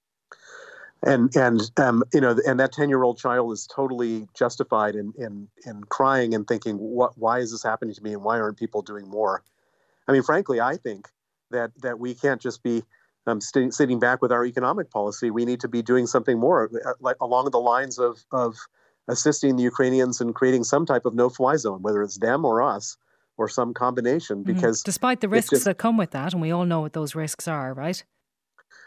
[SPEAKER 13] And, and um, you know, and that ten-year-old child is totally justified in, in, in crying and thinking, what, why is this happening to me and why aren't people doing more? I mean, frankly, I think that, that we can't just be um, st- sitting back with our economic policy. We need to be doing something more, uh, like along the lines of, of assisting the Ukrainians in creating some type of no-fly zone, whether it's them or us, or some combination, because...
[SPEAKER 4] Mm. Despite the risks
[SPEAKER 13] just,
[SPEAKER 4] that come with that, and we all know what those risks are, right?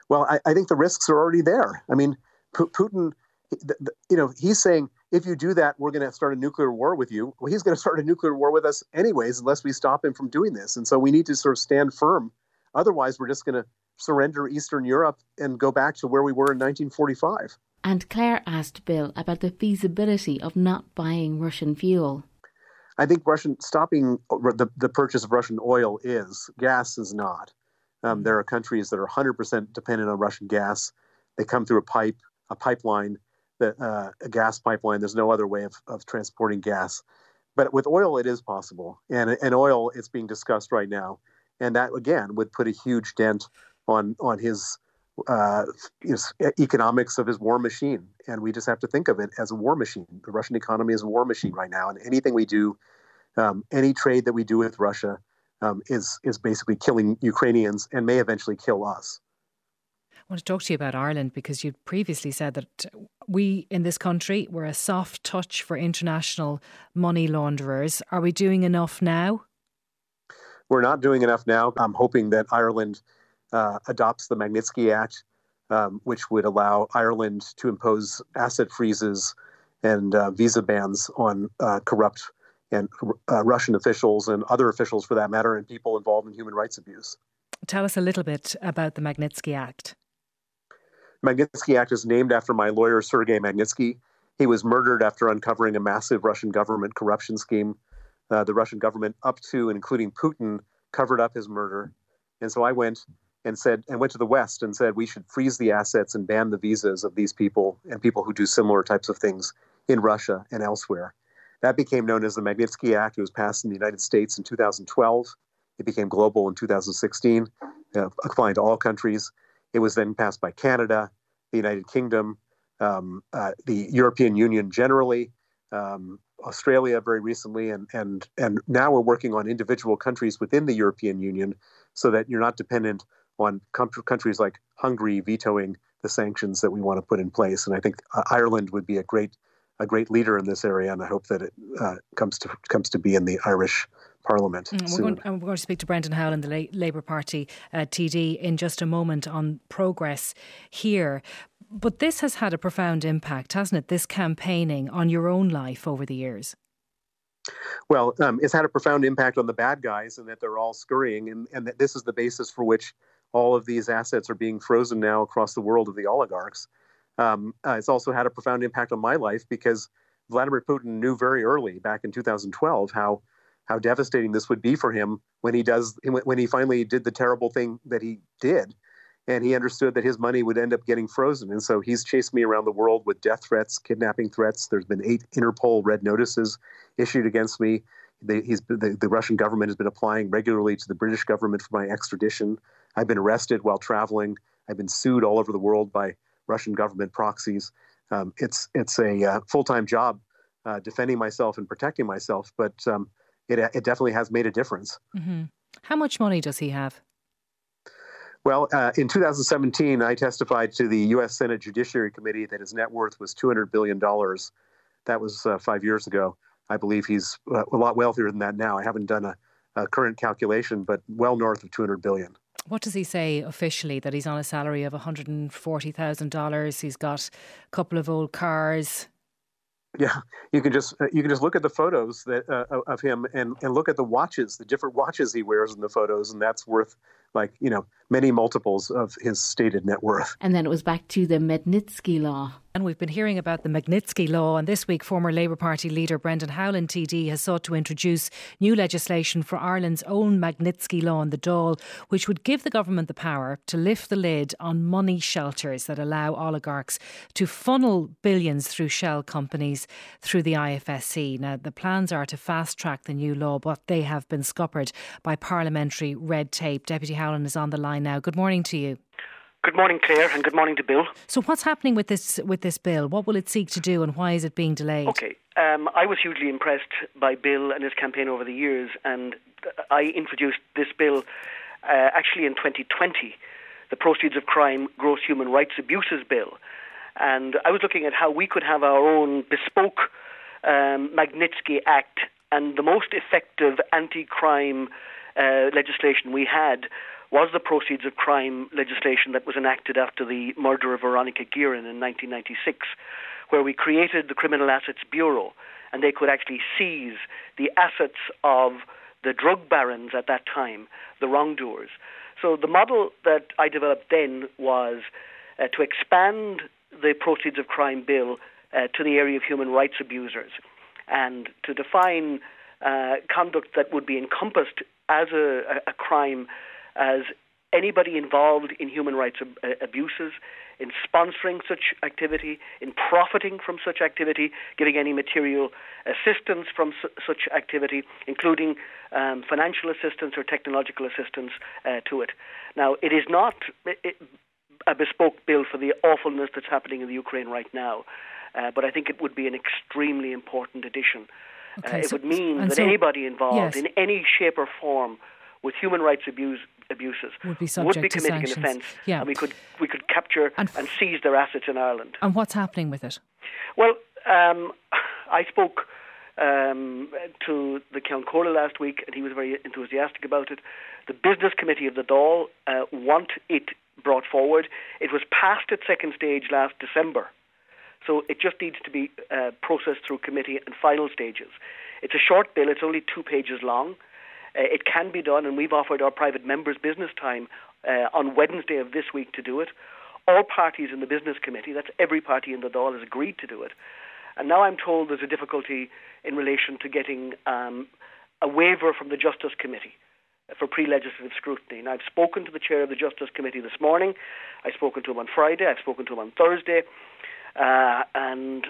[SPEAKER 13] Well, I, I think the risks are already there. I mean, P- Putin, you know, he's saying, if you do that, we're going to start a nuclear war with you. Well, he's going to start a nuclear war with us anyways, unless we stop him from doing this. And so we need to sort of stand firm. Otherwise, we're just going to surrender Eastern Europe and go back to where we were in nineteen forty-five.
[SPEAKER 1] And Claire asked Bill about the feasibility of not buying Russian fuel.
[SPEAKER 13] I think Russian stopping the, the purchase of Russian oil is. Gas is not. Um, there are countries that are one hundred percent dependent on Russian gas. They come through a pipe, a pipeline, the, uh, a gas pipeline. There's no other way of, of transporting gas. But with oil, it is possible. And, and oil, it's being discussed right now. And that, again, would put a huge dent on, on his, uh, his economics of his war machine. And we just have to think of it as a war machine. The Russian economy is a war machine right now. And anything we do, um, any trade that we do with Russia um, is, is basically killing Ukrainians and may eventually kill us.
[SPEAKER 4] I want to talk to you about Ireland, because you previously said that we in this country were a soft touch for international money launderers. Are we doing enough now?
[SPEAKER 13] We're not doing enough now. I'm hoping that Ireland uh, adopts the Magnitsky Act, um, which would allow Ireland to impose asset freezes and uh, visa bans on uh, corrupt and uh, Russian officials and other officials, for that matter, and people involved in human rights abuse.
[SPEAKER 4] Tell us a little bit about the Magnitsky Act.
[SPEAKER 13] Magnitsky Act is named after my lawyer, Sergei Magnitsky. He was murdered after uncovering a massive Russian government corruption scheme. Uh, the Russian government, up to and including Putin, covered up his murder. And so I went and said, and went to the West and said, we should freeze the assets and ban the visas of these people and people who do similar types of things in Russia and elsewhere. That became known as the Magnitsky Act. It was passed in the United States in two thousand twelve. It became global in two thousand sixteen, uh, applying to all countries. It was then passed by Canada, the United Kingdom, um, uh, the European Union generally, um, Australia very recently, and and and now we're working on individual countries within the European Union, so that you're not dependent on com- countries like Hungary vetoing the sanctions that we want to put in place. And I think uh, Ireland would be a great a great leader in this area, and I hope that it uh, comes to comes to be in the Irish Parliament
[SPEAKER 4] mm,
[SPEAKER 13] soon.
[SPEAKER 4] We're going, we're going to speak to Brendan Howlin, the La- Labour Party uh, T D, in just a moment on progress here. But this has had a profound impact, hasn't it, this campaigning on your own life over the years?
[SPEAKER 13] Well, um, it's had a profound impact on the bad guys, and that they're all scurrying, and, and that this is the basis for which all of these assets are being frozen now across the world of the oligarchs. Um, uh, it's also had a profound impact on my life, because Vladimir Putin knew very early, back in two thousand twelve, how how devastating this would be for him when he does when he finally did the terrible thing that he did. And he understood that his money would end up getting frozen. And so he's chased me around the world with death threats, kidnapping threats. There's been eight Interpol red notices issued against me. They, he's, the, the Russian government has been applying regularly to the British government for my extradition. I've been arrested while traveling. I've been sued all over the world by Russian government proxies. Um, it's it's a uh, full-time job uh, defending myself and protecting myself, but um, it, it definitely has made a difference.
[SPEAKER 4] Mm-hmm. How much money does he have?
[SPEAKER 13] Well, uh, in two thousand seventeen, I testified to the U S Senate Judiciary Committee that his net worth was two hundred billion dollars. That was uh, five years ago. I believe he's uh, a lot wealthier than that now. I haven't done a, a current calculation, but well north of two hundred billion dollars.
[SPEAKER 4] What does he say officially? That he's on a salary of one hundred forty thousand dollars. He's got a couple of old cars.
[SPEAKER 13] Yeah, you can just uh, you can just look at the photos that uh, of him and, and look at the watches, the different watches he wears in the photos, and that's worth, like, you know, many multiples of his stated net worth.
[SPEAKER 1] And then it was back to the Magnitsky Law.
[SPEAKER 4] And we've been hearing about the Magnitsky Law, and this week former Labour Party leader Brendan Howlin T D has sought to introduce new legislation for Ireland's own Magnitsky Law in the Dáil, which would give the government the power to lift the lid on money shelters that allow oligarchs to funnel billions through shell companies through the I F S C. Now, the plans are to fast track the new law, but they have been scuppered by parliamentary red tape. Deputy Howlin is on the line now. Good morning to you.
[SPEAKER 14] Good morning, Claire, and good morning to Bill.
[SPEAKER 4] So what's happening with this with this bill? What will it seek to do, and why is it being delayed?
[SPEAKER 14] Okay, um, I was hugely impressed by Bill and his campaign over the years, and I introduced this bill uh, actually in twenty twenty, the Proceeds of Crime Gross Human Rights Abuses Bill. And I was looking at how we could have our own bespoke um, Magnitsky Act, and the most effective anti-crime uh, legislation we had was the proceeds of crime legislation that was enacted after the murder of Veronica Guerin in nineteen ninety-six, where we created the Criminal Assets Bureau, and they could actually seize the assets of the drug barons at that time, the wrongdoers. So the model that I developed then was uh, to expand the Proceeds of Crime Bill uh, to the area of human rights abusers, and to define uh, conduct that would be encompassed as a, a crime as anybody involved in human rights ab- abuses, in sponsoring such activity, in profiting from such activity, giving any material assistance from su- such activity, including um, financial assistance or technological assistance uh, to it. Now, it is not it, a bespoke bill for the awfulness that's happening in the Ukraine right now, uh, but I think it would be an extremely important addition.
[SPEAKER 4] Okay,
[SPEAKER 14] uh, it
[SPEAKER 4] so,
[SPEAKER 14] would mean that
[SPEAKER 4] so,
[SPEAKER 14] anybody involved
[SPEAKER 4] yes.
[SPEAKER 14] in any shape or form with human rights abuse abuses
[SPEAKER 4] would be subject
[SPEAKER 14] would be
[SPEAKER 4] to
[SPEAKER 14] committing
[SPEAKER 4] sanctions.
[SPEAKER 14] an offence,
[SPEAKER 4] Yeah.
[SPEAKER 14] and we could we could capture
[SPEAKER 4] and,
[SPEAKER 14] and seize their assets in Ireland.
[SPEAKER 4] And what's happening with it?
[SPEAKER 14] Well, um, I spoke um, to the Ceann Comhairle last week, and he was very enthusiastic about it. The business committee of the Dáil uh, want it brought forward. It was passed at second stage last December, so it just needs to be uh, processed through committee and final stages. It's a short bill. It's only two pages long. Uh, it can be done, and we've offered our private members business time uh, on Wednesday of this week to do it. All parties in the business committee, that's every party in the Dáil, has agreed to do it. And now I'm told there's a difficulty in relation to getting um, a waiver from the Justice Committee for pre-legislative scrutiny. And I've spoken to the chair of the Justice Committee this morning. I've spoken to him on Friday. I've spoken to him on Thursday. Uh, and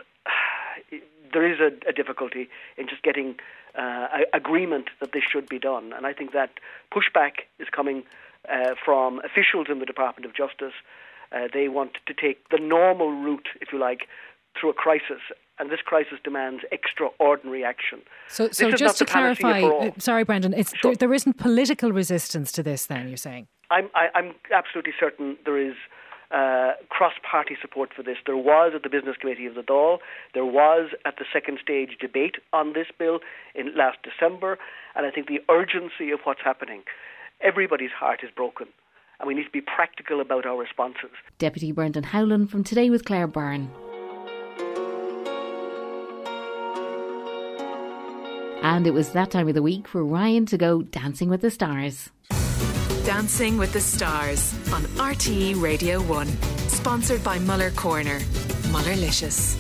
[SPEAKER 14] there is a, a difficulty in just getting uh, a, agreement that this should be done. And I think that pushback is coming uh, from officials in the Department of Justice. Uh, they want to take the normal route, if you like, through a crisis. And this crisis demands extraordinary action.
[SPEAKER 4] So, so just to clarify, uh, sorry, Brendan, it's, sure. there, there isn't political resistance to this then, you're saying?
[SPEAKER 14] I'm, I, I'm absolutely certain there is uh, cross-party support for this. There was at the Business Committee of the Dáil. There was at the second stage debate on this bill in last December. And I think the urgency of what's happening, everybody's heart is broken. And we need to be practical about our responses.
[SPEAKER 1] Deputy Brendan Howlin from Today with Claire Byrne. And it was that time of the week for Ryan to go Dancing with the Stars.
[SPEAKER 15] Dancing with the Stars on R T E Radio one. Sponsored by Muller Corner. Mullerlicious.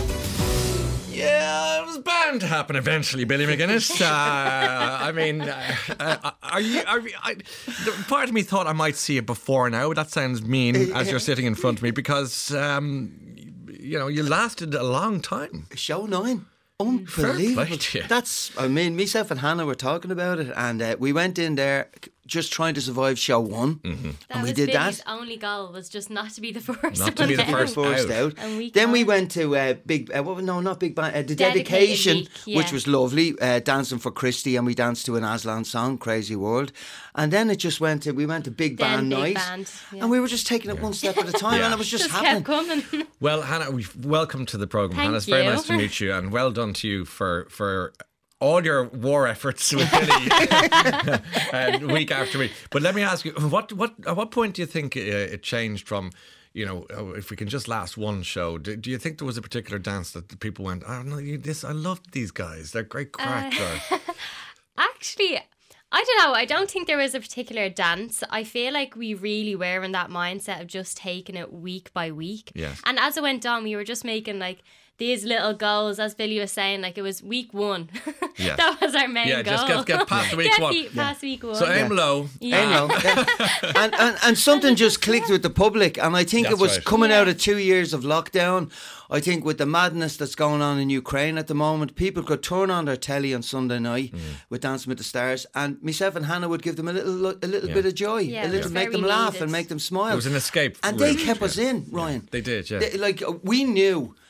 [SPEAKER 6] Yeah, it was bound to happen eventually, Billy McGuinness. Uh, I mean, uh, uh, are you? Are you I, part of me thought I might see it before now. That sounds mean as you're sitting in front of me because, um, you know, you lasted a long time.
[SPEAKER 16] Show nine. Unbelievable. That's, I mean, myself and Hannah were talking about it, and uh, we went in there just trying to survive show one, mm-hmm.
[SPEAKER 17] that
[SPEAKER 16] and we
[SPEAKER 17] was
[SPEAKER 16] did
[SPEAKER 17] Billy's
[SPEAKER 16] that.
[SPEAKER 17] only goal was just not to be the first.
[SPEAKER 6] Not to be the first,
[SPEAKER 16] first out.
[SPEAKER 6] out.
[SPEAKER 16] We then we went to uh, big. Uh, what, no, not big band. Uh, the
[SPEAKER 17] Dedicated
[SPEAKER 16] dedication,
[SPEAKER 17] week, yeah.
[SPEAKER 16] which was lovely. Uh, dancing for Christy, and we danced to an Aslan song, "Crazy World," and then it just went to we went to big
[SPEAKER 17] then
[SPEAKER 16] band
[SPEAKER 17] big
[SPEAKER 16] night,
[SPEAKER 17] band, yeah.
[SPEAKER 16] and we were just taking it yeah. one step at a time, yeah. and it was just,
[SPEAKER 17] just
[SPEAKER 16] happening.
[SPEAKER 17] Kept coming.
[SPEAKER 6] Well, Hannah, we've welcome to the programme.
[SPEAKER 17] Thank
[SPEAKER 6] Hannah, it's
[SPEAKER 17] you.
[SPEAKER 6] very nice to meet you, and well done to you for for. all your war efforts with Billy uh, week after week. But let me ask you, what what at what point do you think uh, it changed from, you know, if we can just last one show, do, do you think there was a particular dance that the people went, oh no, you, this I love these guys, they're great crack?
[SPEAKER 17] Uh, actually, I don't know. I don't think there was a particular dance. I feel like we really were in that mindset of just taking it week by week.
[SPEAKER 6] Yes.
[SPEAKER 17] And as it went on, we were just making like these little goals, as Billy was saying, like it was week one.
[SPEAKER 6] Yes.
[SPEAKER 17] That was our main
[SPEAKER 6] yeah,
[SPEAKER 17] goal.
[SPEAKER 6] Yeah, just get, get past week
[SPEAKER 17] get
[SPEAKER 6] one.
[SPEAKER 17] Get past yeah. week one.
[SPEAKER 6] So aim low.
[SPEAKER 17] Yeah.
[SPEAKER 16] Aim low. Yeah. and, and, and something just clicked with the public. And I think
[SPEAKER 6] That's
[SPEAKER 16] it was
[SPEAKER 6] right.
[SPEAKER 16] coming
[SPEAKER 17] yeah.
[SPEAKER 16] out of two years of lockdown. I think with the madness that's going on in Ukraine at the moment, people could turn on their telly on Sunday night mm. with Dancing with the Stars, and myself and Hannah would give them a little a little
[SPEAKER 6] yeah.
[SPEAKER 16] bit of joy,
[SPEAKER 17] yeah,
[SPEAKER 16] a little make them laugh
[SPEAKER 17] needed.
[SPEAKER 16] and make them smile.
[SPEAKER 6] It was an escape.
[SPEAKER 16] And
[SPEAKER 6] route.
[SPEAKER 16] they kept
[SPEAKER 6] yeah.
[SPEAKER 16] us in, Ryan.
[SPEAKER 6] Yeah, they did, yeah.
[SPEAKER 16] They, like, we knew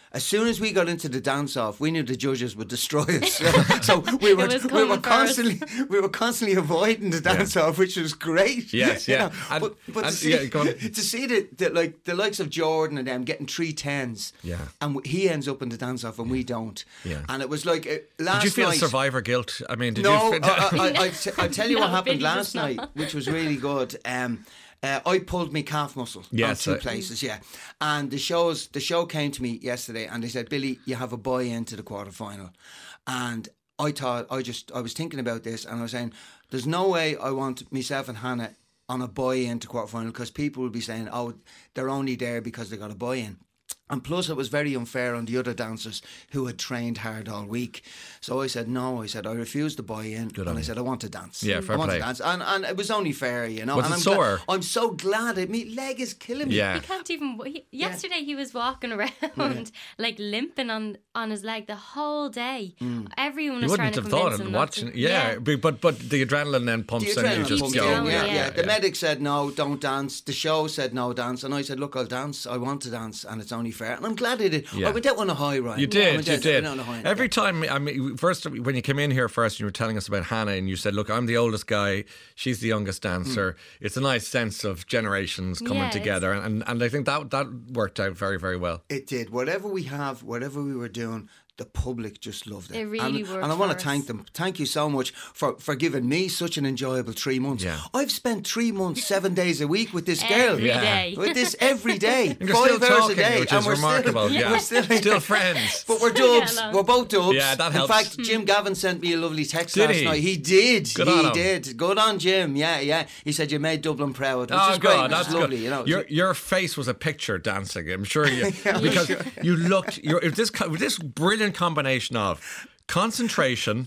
[SPEAKER 16] As soon as we got into the dance-off, we knew the judges would destroy us. So we were we were constantly we were constantly avoiding the dance-off, yeah. which was great.
[SPEAKER 6] Yes, yeah.
[SPEAKER 16] You know?
[SPEAKER 6] And,
[SPEAKER 16] but but
[SPEAKER 6] and,
[SPEAKER 16] to see,
[SPEAKER 6] yeah, go on.
[SPEAKER 16] to see the, the like the likes of Jordan and them getting three tens,
[SPEAKER 6] yeah,
[SPEAKER 16] and he ends up in the dance-off and we don't.
[SPEAKER 6] Yeah.
[SPEAKER 16] And it was like uh, last
[SPEAKER 6] Did you feel
[SPEAKER 16] night,
[SPEAKER 6] survivor guilt? I mean, did
[SPEAKER 16] no,
[SPEAKER 6] you?
[SPEAKER 16] I, I, I, t- I tell you
[SPEAKER 17] No,
[SPEAKER 16] what happened
[SPEAKER 17] Billy
[SPEAKER 16] last
[SPEAKER 17] does not.
[SPEAKER 16] night, which was really good. Um, Uh, I pulled my calf muscle
[SPEAKER 6] yes,
[SPEAKER 16] on two
[SPEAKER 6] I,
[SPEAKER 16] places, yeah. And the shows, the show came to me yesterday, and they said, "Billy, you have a buy-in to the quarter final." And I thought, I just, I was thinking about this, and I was saying, "There's no way I want myself and Hannah on a buy-in to quarter final because people will be saying, oh, they're only there because they got a buy-in." And plus, it was very unfair on the other dancers who had trained hard all week. So I said, no, I said, I refuse to buy in.
[SPEAKER 6] Good
[SPEAKER 16] and
[SPEAKER 6] on
[SPEAKER 16] I
[SPEAKER 6] you.
[SPEAKER 16] said, I want to dance.
[SPEAKER 6] Yeah, fair
[SPEAKER 16] I want
[SPEAKER 6] play.
[SPEAKER 16] to dance. And, and it was only fair, you know.
[SPEAKER 6] Was
[SPEAKER 16] and
[SPEAKER 6] it
[SPEAKER 16] I'm
[SPEAKER 6] sore?
[SPEAKER 16] Glad, I'm so glad. It, my leg is killing me.
[SPEAKER 6] Yeah.
[SPEAKER 17] He can't even. He, yesterday he was walking around yeah. like limping on, on his leg the whole day. Mm. Everyone was
[SPEAKER 6] you
[SPEAKER 17] trying
[SPEAKER 6] wouldn't
[SPEAKER 17] to
[SPEAKER 6] have
[SPEAKER 17] convince
[SPEAKER 6] thought
[SPEAKER 17] him
[SPEAKER 6] it
[SPEAKER 17] not
[SPEAKER 6] watching.
[SPEAKER 17] to.
[SPEAKER 6] Yeah,
[SPEAKER 17] Yeah.
[SPEAKER 6] but, but but the adrenaline then pumps
[SPEAKER 16] The
[SPEAKER 6] and you
[SPEAKER 16] adrenaline
[SPEAKER 6] just
[SPEAKER 16] pumps
[SPEAKER 6] go.
[SPEAKER 16] down,
[SPEAKER 17] yeah,
[SPEAKER 16] yeah,
[SPEAKER 17] yeah.
[SPEAKER 16] yeah. The medic said no, don't dance. The show said no, dance, and I said, look, I'll dance. I want to dance, and it's only fair. And I'm glad I did.
[SPEAKER 6] Yeah.
[SPEAKER 16] I went out on a high, Ryan.
[SPEAKER 6] You
[SPEAKER 16] I
[SPEAKER 6] did,
[SPEAKER 16] went
[SPEAKER 6] you
[SPEAKER 16] out-
[SPEAKER 6] did.
[SPEAKER 16] I went on a high.
[SPEAKER 6] Every time, I mean, first when you came in here first, you were telling us about Hannah, and you said, "Look, I'm the oldest guy. She's the youngest dancer." Mm. It's a nice sense of generations coming
[SPEAKER 17] Yeah,
[SPEAKER 6] together, and and I think that that worked out very very well.
[SPEAKER 16] It did. Whatever we have, whatever we were doing, the public just loved it.
[SPEAKER 17] It really
[SPEAKER 16] and,
[SPEAKER 17] worked
[SPEAKER 16] and I want
[SPEAKER 17] for
[SPEAKER 16] to thank
[SPEAKER 17] us.
[SPEAKER 16] them. Thank you so much for, for giving me such an enjoyable three months.
[SPEAKER 6] Yeah.
[SPEAKER 16] I've spent three months, seven days a week with this girl.
[SPEAKER 17] Every
[SPEAKER 6] Yeah.
[SPEAKER 17] day.
[SPEAKER 16] With this every day.
[SPEAKER 6] And you're
[SPEAKER 16] five
[SPEAKER 6] still
[SPEAKER 16] hours
[SPEAKER 6] talking,
[SPEAKER 16] a day.
[SPEAKER 6] which
[SPEAKER 16] and
[SPEAKER 6] is
[SPEAKER 16] we're
[SPEAKER 6] remarkable.
[SPEAKER 16] Still,
[SPEAKER 6] yeah,
[SPEAKER 16] we're still,
[SPEAKER 6] still friends.
[SPEAKER 16] But we're
[SPEAKER 17] Still get
[SPEAKER 16] dubs.
[SPEAKER 17] along.
[SPEAKER 16] We're both dubs.
[SPEAKER 6] Yeah, that
[SPEAKER 16] In
[SPEAKER 6] helps.
[SPEAKER 16] fact, Jim Gavin sent me a lovely text
[SPEAKER 6] Did
[SPEAKER 16] last
[SPEAKER 6] he?
[SPEAKER 16] night. He did.
[SPEAKER 6] Good
[SPEAKER 16] he
[SPEAKER 6] on him.
[SPEAKER 16] did. Good on Jim. Yeah, yeah. He said you made Dublin proud. Which
[SPEAKER 6] Oh
[SPEAKER 16] is great.
[SPEAKER 6] God,
[SPEAKER 16] Which
[SPEAKER 6] that's
[SPEAKER 16] is lovely.
[SPEAKER 6] good.
[SPEAKER 16] You know,
[SPEAKER 6] your your face was a picture dancing. I'm sure you
[SPEAKER 16] Yeah,
[SPEAKER 6] because
[SPEAKER 16] sure.
[SPEAKER 6] you looked. You're it- this co- this brilliant combination of concentration,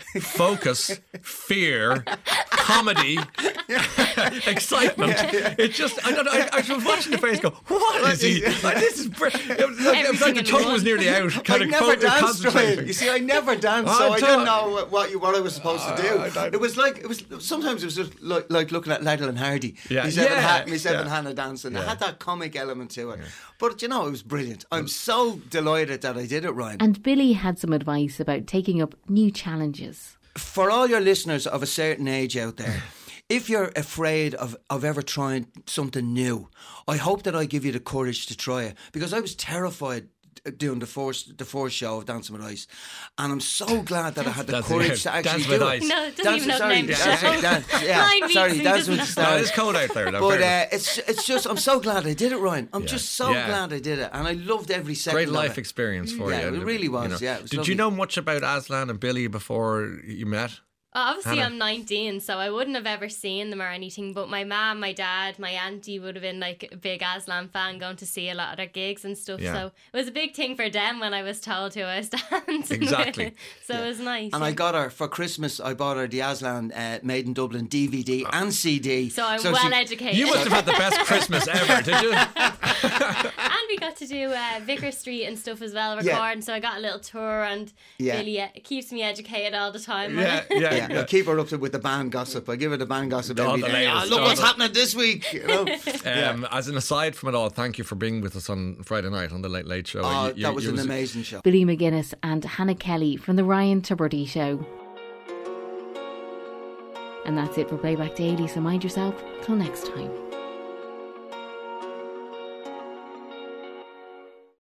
[SPEAKER 6] focus, fear, comedy, excitement. It just I don't know. I, I was watching the face. Go, what is he? Like, this is brilliant. It was like, it was like the
[SPEAKER 17] Everything in
[SPEAKER 6] tongue
[SPEAKER 17] one.
[SPEAKER 6] was nearly out. Kind
[SPEAKER 16] I
[SPEAKER 6] of
[SPEAKER 16] never
[SPEAKER 6] focus,
[SPEAKER 16] danced,
[SPEAKER 6] concentrating.
[SPEAKER 16] Ryan. You see, I never danced,
[SPEAKER 6] Oh,
[SPEAKER 16] so
[SPEAKER 6] I'm
[SPEAKER 16] I
[SPEAKER 6] telling-
[SPEAKER 16] didn't know what what, you, what I was supposed to do.
[SPEAKER 6] I- I-
[SPEAKER 16] it was like it was. Sometimes it was just like, like looking at Laddle and Hardy.
[SPEAKER 6] Yeah.
[SPEAKER 16] me seven,
[SPEAKER 6] Yeah.
[SPEAKER 16] ha- me seven
[SPEAKER 6] Yeah.
[SPEAKER 16] Hannah dancing.
[SPEAKER 6] Yeah.
[SPEAKER 16] It had that comic element to it. But you know, it was brilliant. I'm so delighted that I did it, Ryan.
[SPEAKER 1] And Billy had some advice about taking up new challenges.
[SPEAKER 16] For all your listeners of a certain age out there, if you're afraid of, of ever trying something new, I hope that I give you the courage to try it, because I was terrified doing the first the first show of Dancing with Ice, and I'm so glad that I had the
[SPEAKER 6] Dancing-
[SPEAKER 16] courage to actually
[SPEAKER 6] Dancing
[SPEAKER 16] do
[SPEAKER 6] with
[SPEAKER 16] it.
[SPEAKER 6] Ice.
[SPEAKER 17] No, it doesn't
[SPEAKER 16] Dancing-
[SPEAKER 17] even know the
[SPEAKER 16] sorry,
[SPEAKER 17] name of the
[SPEAKER 16] yeah,
[SPEAKER 17] show.
[SPEAKER 16] dan- yeah,
[SPEAKER 17] Blind Weeks,
[SPEAKER 16] sorry,
[SPEAKER 17] he
[SPEAKER 16] Dancing
[SPEAKER 17] doesn't
[SPEAKER 16] with the
[SPEAKER 17] know.
[SPEAKER 6] No,
[SPEAKER 16] Stars.
[SPEAKER 6] it's cold out there. though,
[SPEAKER 16] But
[SPEAKER 6] fairness.
[SPEAKER 16] uh, it's it's just I'm so glad I did it, Ryan. I'm
[SPEAKER 6] Yeah.
[SPEAKER 16] just so
[SPEAKER 6] Yeah.
[SPEAKER 16] glad I did it, and I loved every second.
[SPEAKER 6] Great
[SPEAKER 16] of
[SPEAKER 6] life
[SPEAKER 16] it.
[SPEAKER 6] experience for
[SPEAKER 16] Yeah,
[SPEAKER 6] you.
[SPEAKER 16] it really was,
[SPEAKER 6] You know.
[SPEAKER 16] yeah, it was
[SPEAKER 6] Did
[SPEAKER 16] lovely.
[SPEAKER 6] you know much about Aslan and Billy before you met?
[SPEAKER 17] Well, obviously,
[SPEAKER 6] Hannah.
[SPEAKER 17] I'm nineteen, so I wouldn't have ever seen them or anything. But my mum, my dad, my auntie would have been like a big Aslan fan, going to see a lot of their gigs and stuff.
[SPEAKER 6] Yeah.
[SPEAKER 17] So it was a big thing for them when I was told who I was dancing
[SPEAKER 6] Exactly.
[SPEAKER 17] with. So
[SPEAKER 16] Yeah.
[SPEAKER 17] it was nice.
[SPEAKER 16] And
[SPEAKER 17] yeah.
[SPEAKER 16] I got her for Christmas. I bought her the Aslan uh, Made in Dublin D V D and C D.
[SPEAKER 17] So I'm
[SPEAKER 16] she-
[SPEAKER 17] well educated.
[SPEAKER 6] You must have had the best Christmas ever, did you?
[SPEAKER 17] And we got to do uh, Vicar Street and stuff as well,
[SPEAKER 16] Yeah.
[SPEAKER 17] recording. So I got a little tour, and
[SPEAKER 16] Yeah.
[SPEAKER 17] really uh, it keeps me educated all the time.
[SPEAKER 6] Yeah, yeah,
[SPEAKER 16] Yeah,
[SPEAKER 6] yeah.
[SPEAKER 16] I keep her up to with the band gossip. I give her the band gossip
[SPEAKER 6] All
[SPEAKER 16] every
[SPEAKER 6] the
[SPEAKER 16] day.
[SPEAKER 6] latest,
[SPEAKER 16] Ah, look
[SPEAKER 6] all
[SPEAKER 16] what's
[SPEAKER 6] the-
[SPEAKER 16] happening this week. You know?
[SPEAKER 6] Um, as an aside from it all, thank you for being with us on Friday night on the Late Late Show.
[SPEAKER 16] Oh,
[SPEAKER 6] You- you-
[SPEAKER 16] that was
[SPEAKER 6] you
[SPEAKER 16] an amazing show.
[SPEAKER 1] Billy McGuinness and Hannah Kelly from the Ryan Tubridy Show. And that's it for Playback Daily, so mind yourself. Till next time.